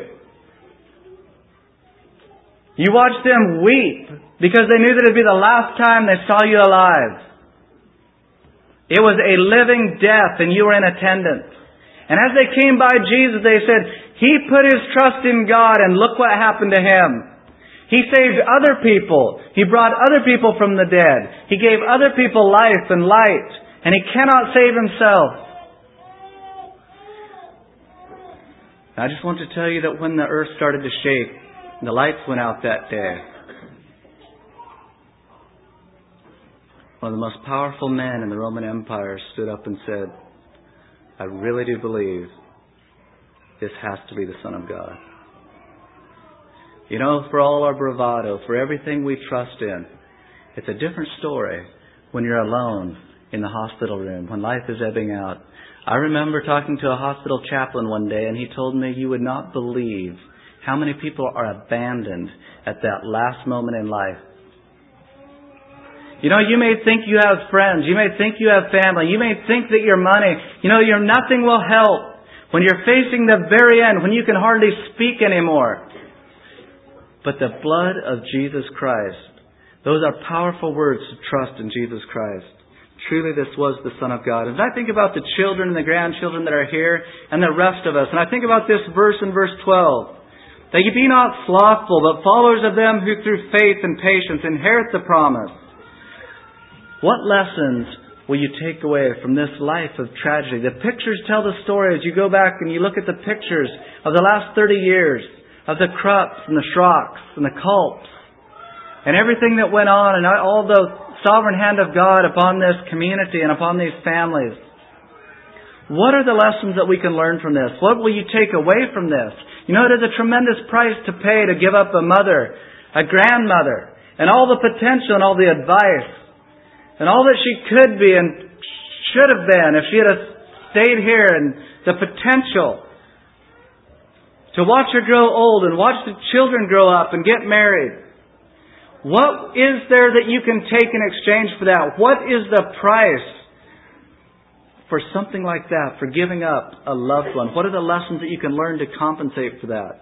You watched them weep because they knew that it would be the last time they saw you alive. It was a living death and you were in attendance. And as they came by Jesus, they said, He put His trust in God and look what happened to Him. He saved other people. He brought other people from the dead. He gave other people life and light. And He cannot save Himself. I just want to tell you that when the earth started to shake, the lights went out that day, one of the most powerful men in the Roman Empire stood up and said, I really do believe this has to be the Son of God. You know, for all our bravado, for everything we trust in, it's a different story when you're alone in the hospital room, when life is ebbing out. I remember talking to a hospital chaplain one day, and he told me you would not believe how many people are abandoned at that last moment in life. You know, you may think you have friends. You may think you have family. You may think that your money, your nothing will help. When you're facing the very end, when you can hardly speak anymore. But the blood of Jesus Christ, those are powerful words to trust in Jesus Christ. Truly this was the Son of God. As I think about the children and the grandchildren that are here and the rest of us, and I think about this verse in verse 12, that ye be not slothful, but followers of them who through faith and patience inherit the promise. What lessons will you take away from this life of tragedy? The pictures tell the story as you go back and you look at the pictures of the last 30 years, of the Krupps and the Schrocks and the Culps, and everything that went on, and all the sovereign hand of God upon this community and upon these families. What are the lessons that we can learn from this? What will you take away from this? You know, it is a tremendous price to pay to give up a mother, a grandmother, and all the potential and all the advice, and all that she could be and should have been if she had stayed here, and the potential to watch her grow old and watch the children grow up and get married. What is there that you can take in exchange for that? What is the price for something like that, for giving up a loved one? What are the lessons that you can learn to compensate for that?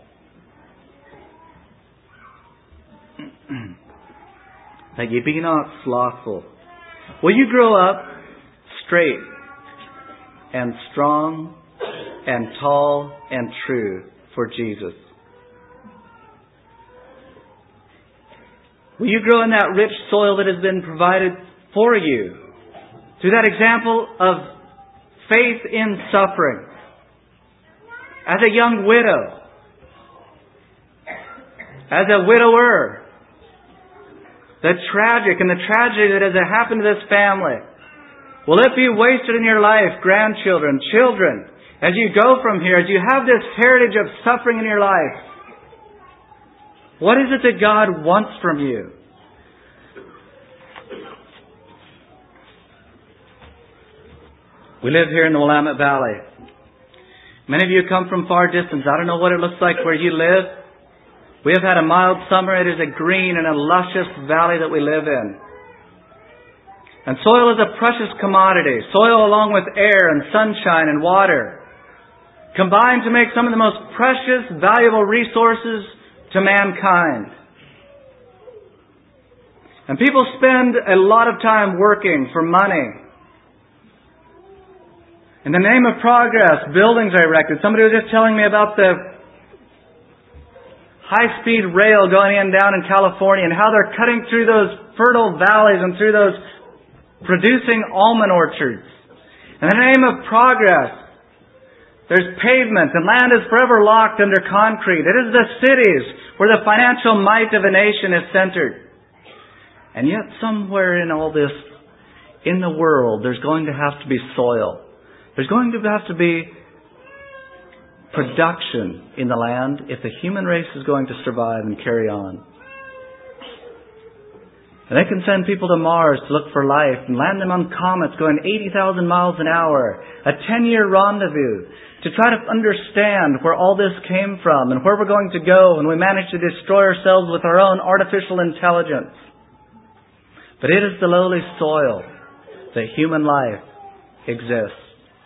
That ye be not slothful. Will you grow up straight and strong and tall and true for Jesus? Will you grow in that rich soil that has been provided for you through that example of faith in suffering? As a young widow, as a widower, the tragic and the tragedy that has happened to this family, will it be wasted in your life, grandchildren, children, as you go from here, as you have this heritage of suffering in your life? What is it that God wants from you? We live here in the Willamette Valley. Many of you come from far distance. I don't know what it looks like where you live. We have had a mild summer. It is a green and a luscious valley that we live in. And soil is a precious commodity. Soil along with air and sunshine and water combine to make some of the most precious, valuable resources to mankind. And people spend a lot of time working for money. In the name of progress, buildings are erected. Somebody was just telling me about the high-speed rail going in down in California and how they're cutting through those fertile valleys and through those producing almond orchards. In the name of progress, there's pavement and land is forever locked under concrete. It is the cities where the financial might of a nation is centered. And yet somewhere in all this, in the world, there's going to have to be soil. There's going to have to be production in the land if the human race is going to survive and carry on. And they can send people to Mars to look for life and land them on comets going 80,000 miles an hour, a 10-year rendezvous, to try to understand where all this came from and where we're going to go when we manage to destroy ourselves with our own artificial intelligence. But it is the lowly soil that human life exists.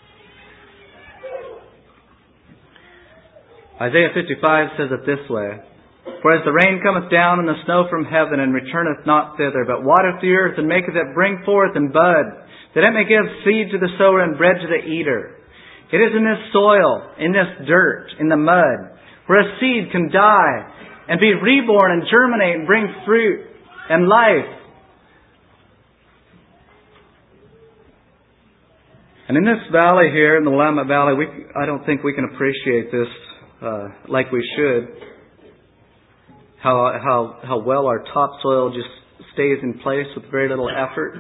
Isaiah 55 says it this way, "For as the rain cometh down and the snow from heaven, and returneth not thither, but watereth the earth, and maketh it bring forth and bud, that it may give seed to the sower and bread to the eater. It is in this soil, in this dirt, in the mud, where a seed can die and be reborn and germinate and bring fruit and life. And in this valley here, in the Willamette Valley, I don't think we can appreciate this like we should. How well our topsoil just stays in place with very little effort.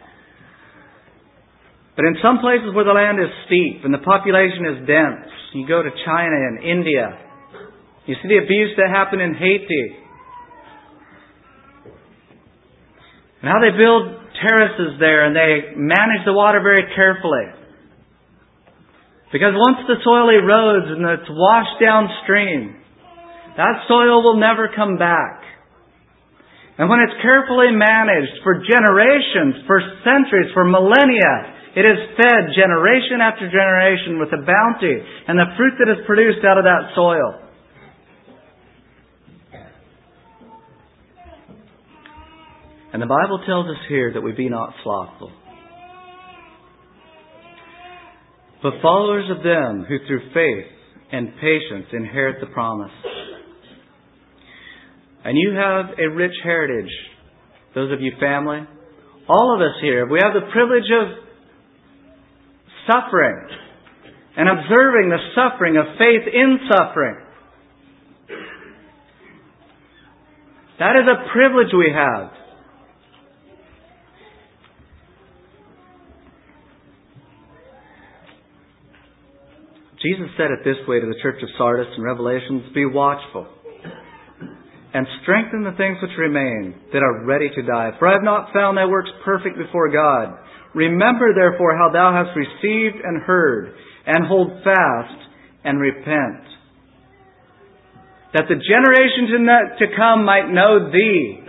But in some places where the land is steep and the population is dense, you go to China and India, you see the abuse that happened in Haiti, and how they build terraces there and they manage the water very carefully. Because once the soil erodes and it's washed downstream, that soil will never come back. And when it's carefully managed for generations, for centuries, for millennia, it is fed generation after generation with the bounty and the fruit that is produced out of that soil. And the Bible tells us here that we be not slothful, but followers of them who through faith and patience inherit the promise. And you have a rich heritage, those of you family. All of us here, we have the privilege of suffering and observing the suffering of faith in suffering. That is a privilege we have. Jesus said it this way to the church of Sardis in Revelations, "Be watchful and strengthen the things which remain that are ready to die. For I have not found thy works perfect before God. Remember therefore how thou hast received and heard, and hold fast and repent. That the generations to come might know thee."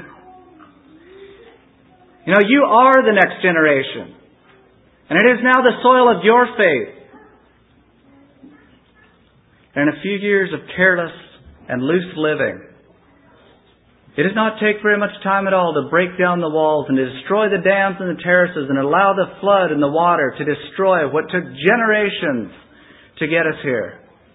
You know, you are the next generation. And it is now the soil of your faith. And in a few years of careless and loose living, it does not take very much time at all to break down the walls and to destroy the dams and the terraces and allow the flood and the water to destroy what took generations to get us here.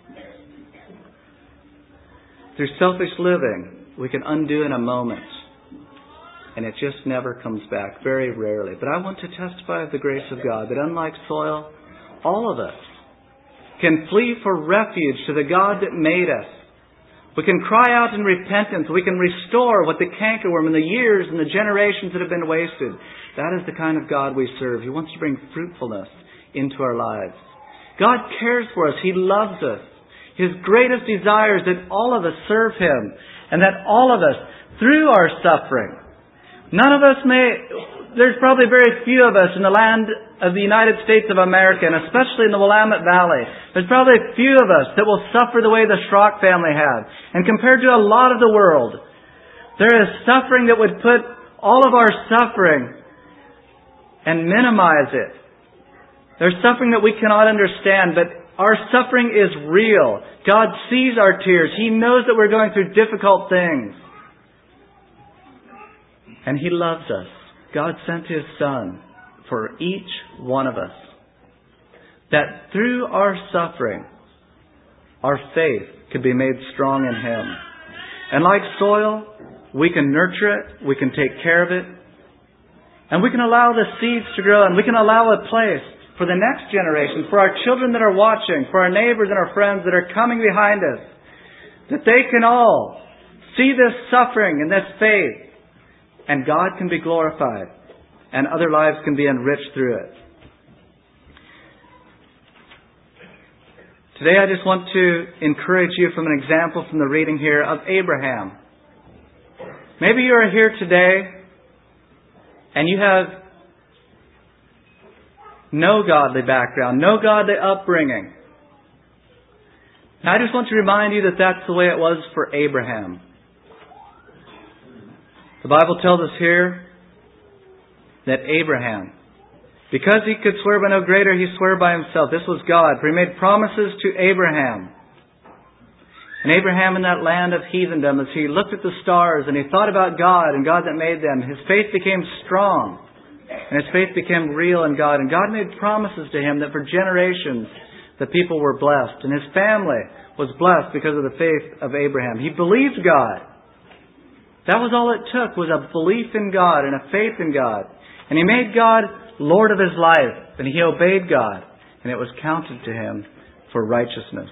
Through selfish living, we can undo in a moment. And it just never comes back, very rarely. But I want to testify of the grace of God that unlike soil, all of us can flee for refuge to the God that made us. We can cry out in repentance. We can restore what the cankerworm and the years and the generations that have been wasted. That is the kind of God we serve. He wants to bring fruitfulness into our lives. God cares for us. He loves us. His greatest desire is that all of us serve Him, and that all of us, through our suffering, there's probably very few of us in the land of the United States of America, and especially in the Willamette Valley, there's probably a few of us that will suffer the way the Schrock family have. And compared to a lot of the world, there is suffering that would put all of our suffering and minimize it. There's suffering that we cannot understand, but our suffering is real. God sees our tears. He knows that we're going through difficult things. And He loves us. God sent His Son for each one of us, that through our suffering, our faith could be made strong in Him. And like soil, we can nurture it, we can take care of it, and we can allow the seeds to grow, and we can allow a place for the next generation, for our children that are watching, for our neighbors and our friends that are coming behind us, that they can all see this suffering and this faith, and God can be glorified, and other lives can be enriched through it. Today I just want to encourage you from an example from the reading here of Abraham. Maybe you are here today and you have no godly background, no godly upbringing. And I just want to remind you that that's the way it was for Abraham. The Bible tells us here that Abraham, because he could swear by no greater, he swore by himself. This was God, for He made promises to Abraham. And Abraham in that land of heathendom, as he looked at the stars and he thought about God and God that made them, his faith became strong. And his faith became real in God. And God made promises to him that for generations the people were blessed. And his family was blessed because of the faith of Abraham. He believed God. That was all it took, was a belief in God and a faith in God. And he made God Lord of his life. And he obeyed God. And it was counted to him for righteousness.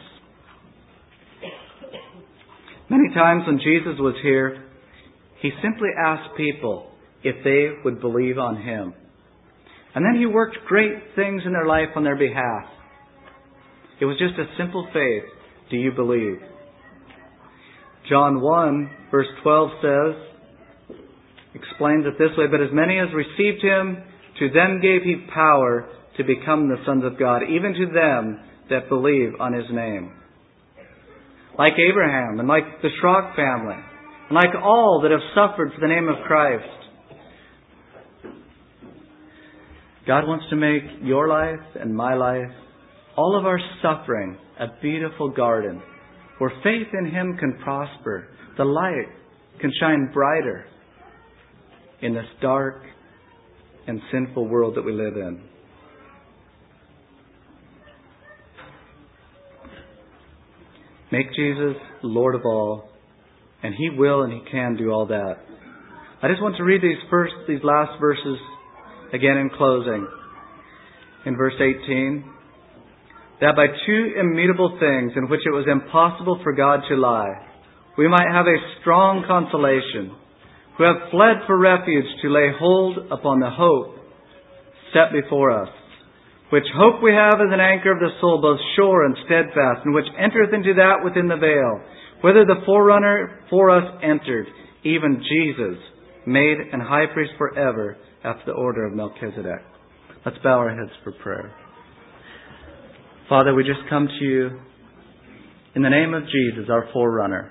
Many times when Jesus was here, He simply asked people if they would believe on Him. And then He worked great things in their life on their behalf. It was just a simple faith. Do you believe? John 1 verse 12 says, explains it this way, but as many as received Him, to them gave He power to become the sons of God, even to them that believe on His name. Like Abraham and like the Schrock family, and like all that have suffered for the name of Christ. God wants to make your life and my life, all of our suffering, a beautiful garden where faith in Him can prosper. The light can shine brighter in this dark and sinful world that we live in. Make Jesus Lord of all, and He will and He can do all that. I just want to read these last verses again in closing. In verse 18, that by two immutable things in which it was impossible for God to lie, we might have a strong consolation, who have fled for refuge to lay hold upon the hope set before us. Which hope we have as an anchor of the soul, both sure and steadfast, and which entereth into that within the veil, whither the forerunner for us entered, even Jesus, made an high priest forever, after the order of Melchizedek. Let's bow our heads for prayer. Father, we just come to You in the name of Jesus, our forerunner.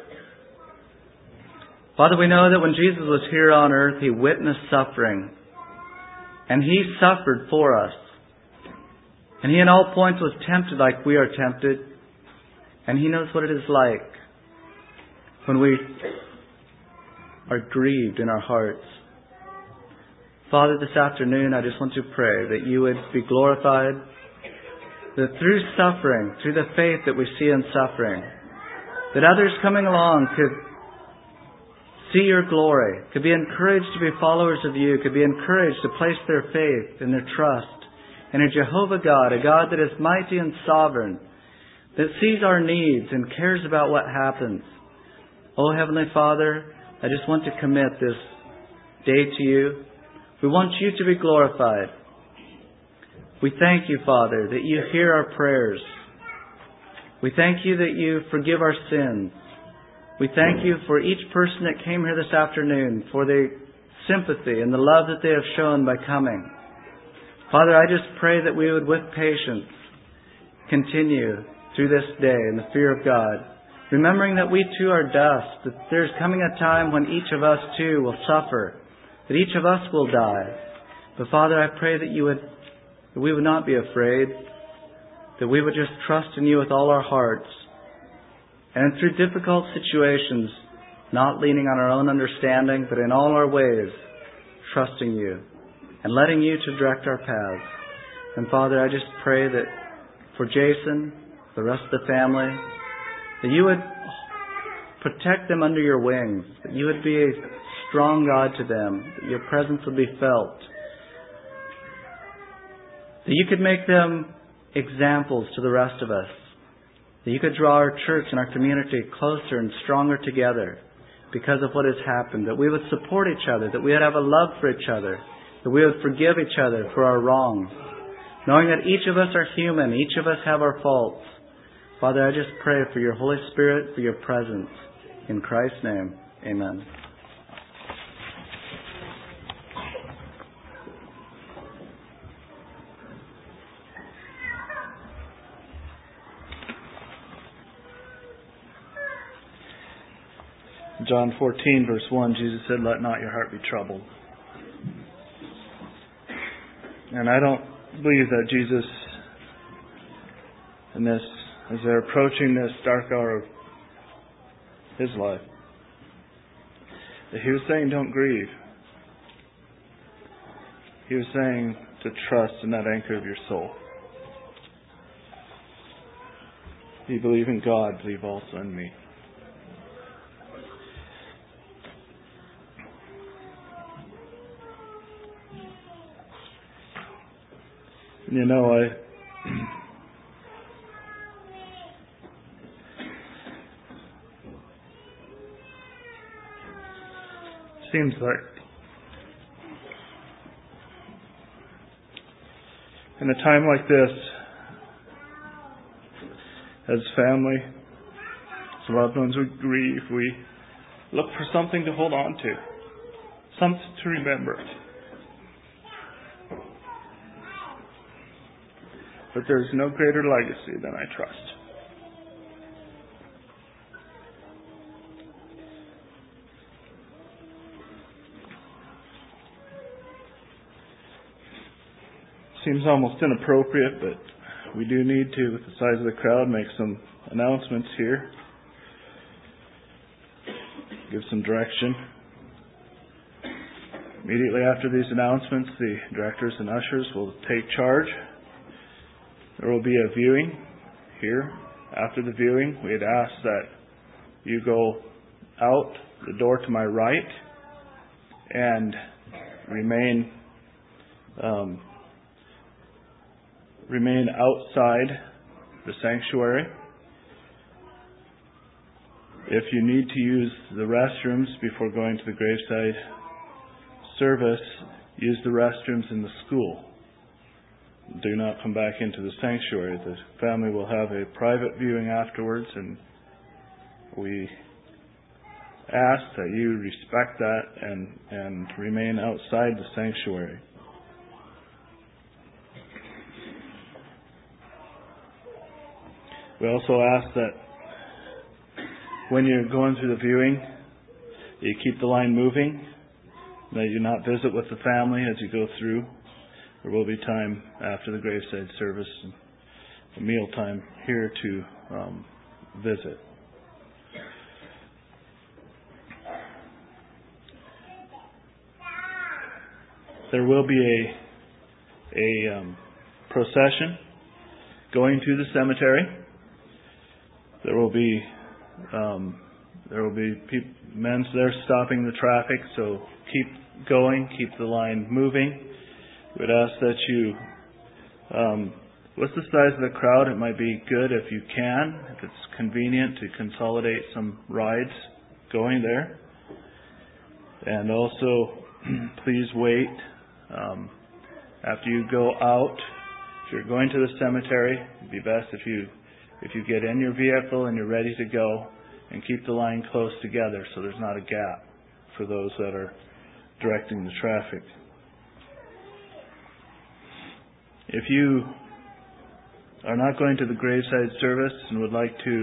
Father, we know that when Jesus was here on earth, He witnessed suffering, and He suffered for us. And He in all points was tempted like we are tempted. And He knows what it is like when we are grieved in our hearts. Father, this afternoon I just want to pray that You would be glorified, that through suffering, through the faith that we see in suffering, that others coming along could see Your glory, could be encouraged to be followers of You, could be encouraged to place their faith and their trust in a Jehovah God, a God that is mighty and sovereign, that sees our needs and cares about what happens. Oh, Heavenly Father, I just want to commit this day to You. We want You to be glorified. We thank You, Father, that You hear our prayers. We thank You that You forgive our sins. We thank You for each person that came here this afternoon, for the sympathy and the love that they have shown by coming. Father, I just pray that we would, with patience, continue through this day in the fear of God, remembering that we too are dust, that there's coming a time when each of us too will suffer, that each of us will die. But Father, I pray that we would not be afraid, that we would just trust in You with all our hearts, and through difficult situations, not leaning on our own understanding, but in all our ways, trusting You and letting You to direct our paths. And Father, I just pray that for Jason, the rest of the family, that You would protect them under Your wings, that You would be a strong God to them, that Your presence would be felt, that You could make them examples to the rest of us, that You could draw our church and our community closer and stronger together because of what has happened, that we would support each other, that we would have a love for each other, that we would forgive each other for our wrongs, knowing that each of us are human, each of us have our faults. Father, I just pray for Your Holy Spirit, for Your presence. In Christ's name, amen. John 14, verse 1, Jesus said, "Let not your heart be troubled." And I don't believe that Jesus, as they're approaching this dark hour of His life, that He was saying, don't grieve. He was saying to trust in that anchor of your soul. You believe in God, believe also in me. You know, seems like in a time like this, as family, as loved ones, we grieve, we look for something to hold on to, something to remember. But there is no greater legacy than I trust. Seems almost inappropriate, but we do need to, with the size of the crowd, make some announcements here. Give some direction. Immediately after these announcements, the directors and ushers will take charge. There will be a viewing here. After the viewing, we'd ask that you go out the door to my right and remain outside the sanctuary. If you need to use the restrooms before going to the graveside service, use the restrooms in the school. Do not come back into the sanctuary. The family will have a private viewing afterwards, and we ask that you respect that and remain outside the sanctuary. We also ask that when you're going through the viewing, you keep the line moving, that you not visit with the family as you go through. There will be time after the graveside service, a meal time here to visit. There will be a procession going to the cemetery. There will be men there stopping the traffic, so keep going, keep the line moving. We'd ask that you, with the size of the crowd, it might be good if you can, if it's convenient, to consolidate some rides going there. And also, please wait after you go out. If you're going to the cemetery, it'd be best if you get in your vehicle and you're ready to go, and keep the line close together so there's not a gap for those that are directing the traffic. If you are not going to the graveside service and would like to,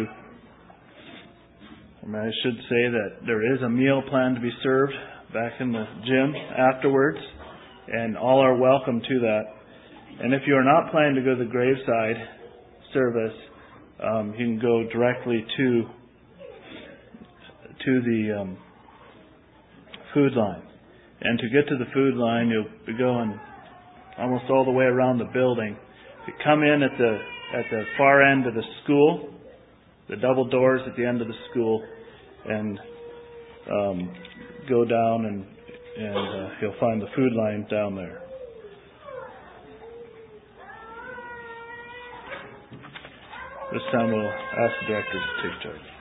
I should say that there is a meal planned to be served back in the gym afterwards. and all are welcome to that. And if you are not planning to go to the graveside service, you can go directly to the food line. And to get to the food line, you'll be going almost all the way around the building. You come in at the far end of the school, the double doors at the end of the school, and go down and you'll find the food line down there. This time we'll ask the directors to take charge.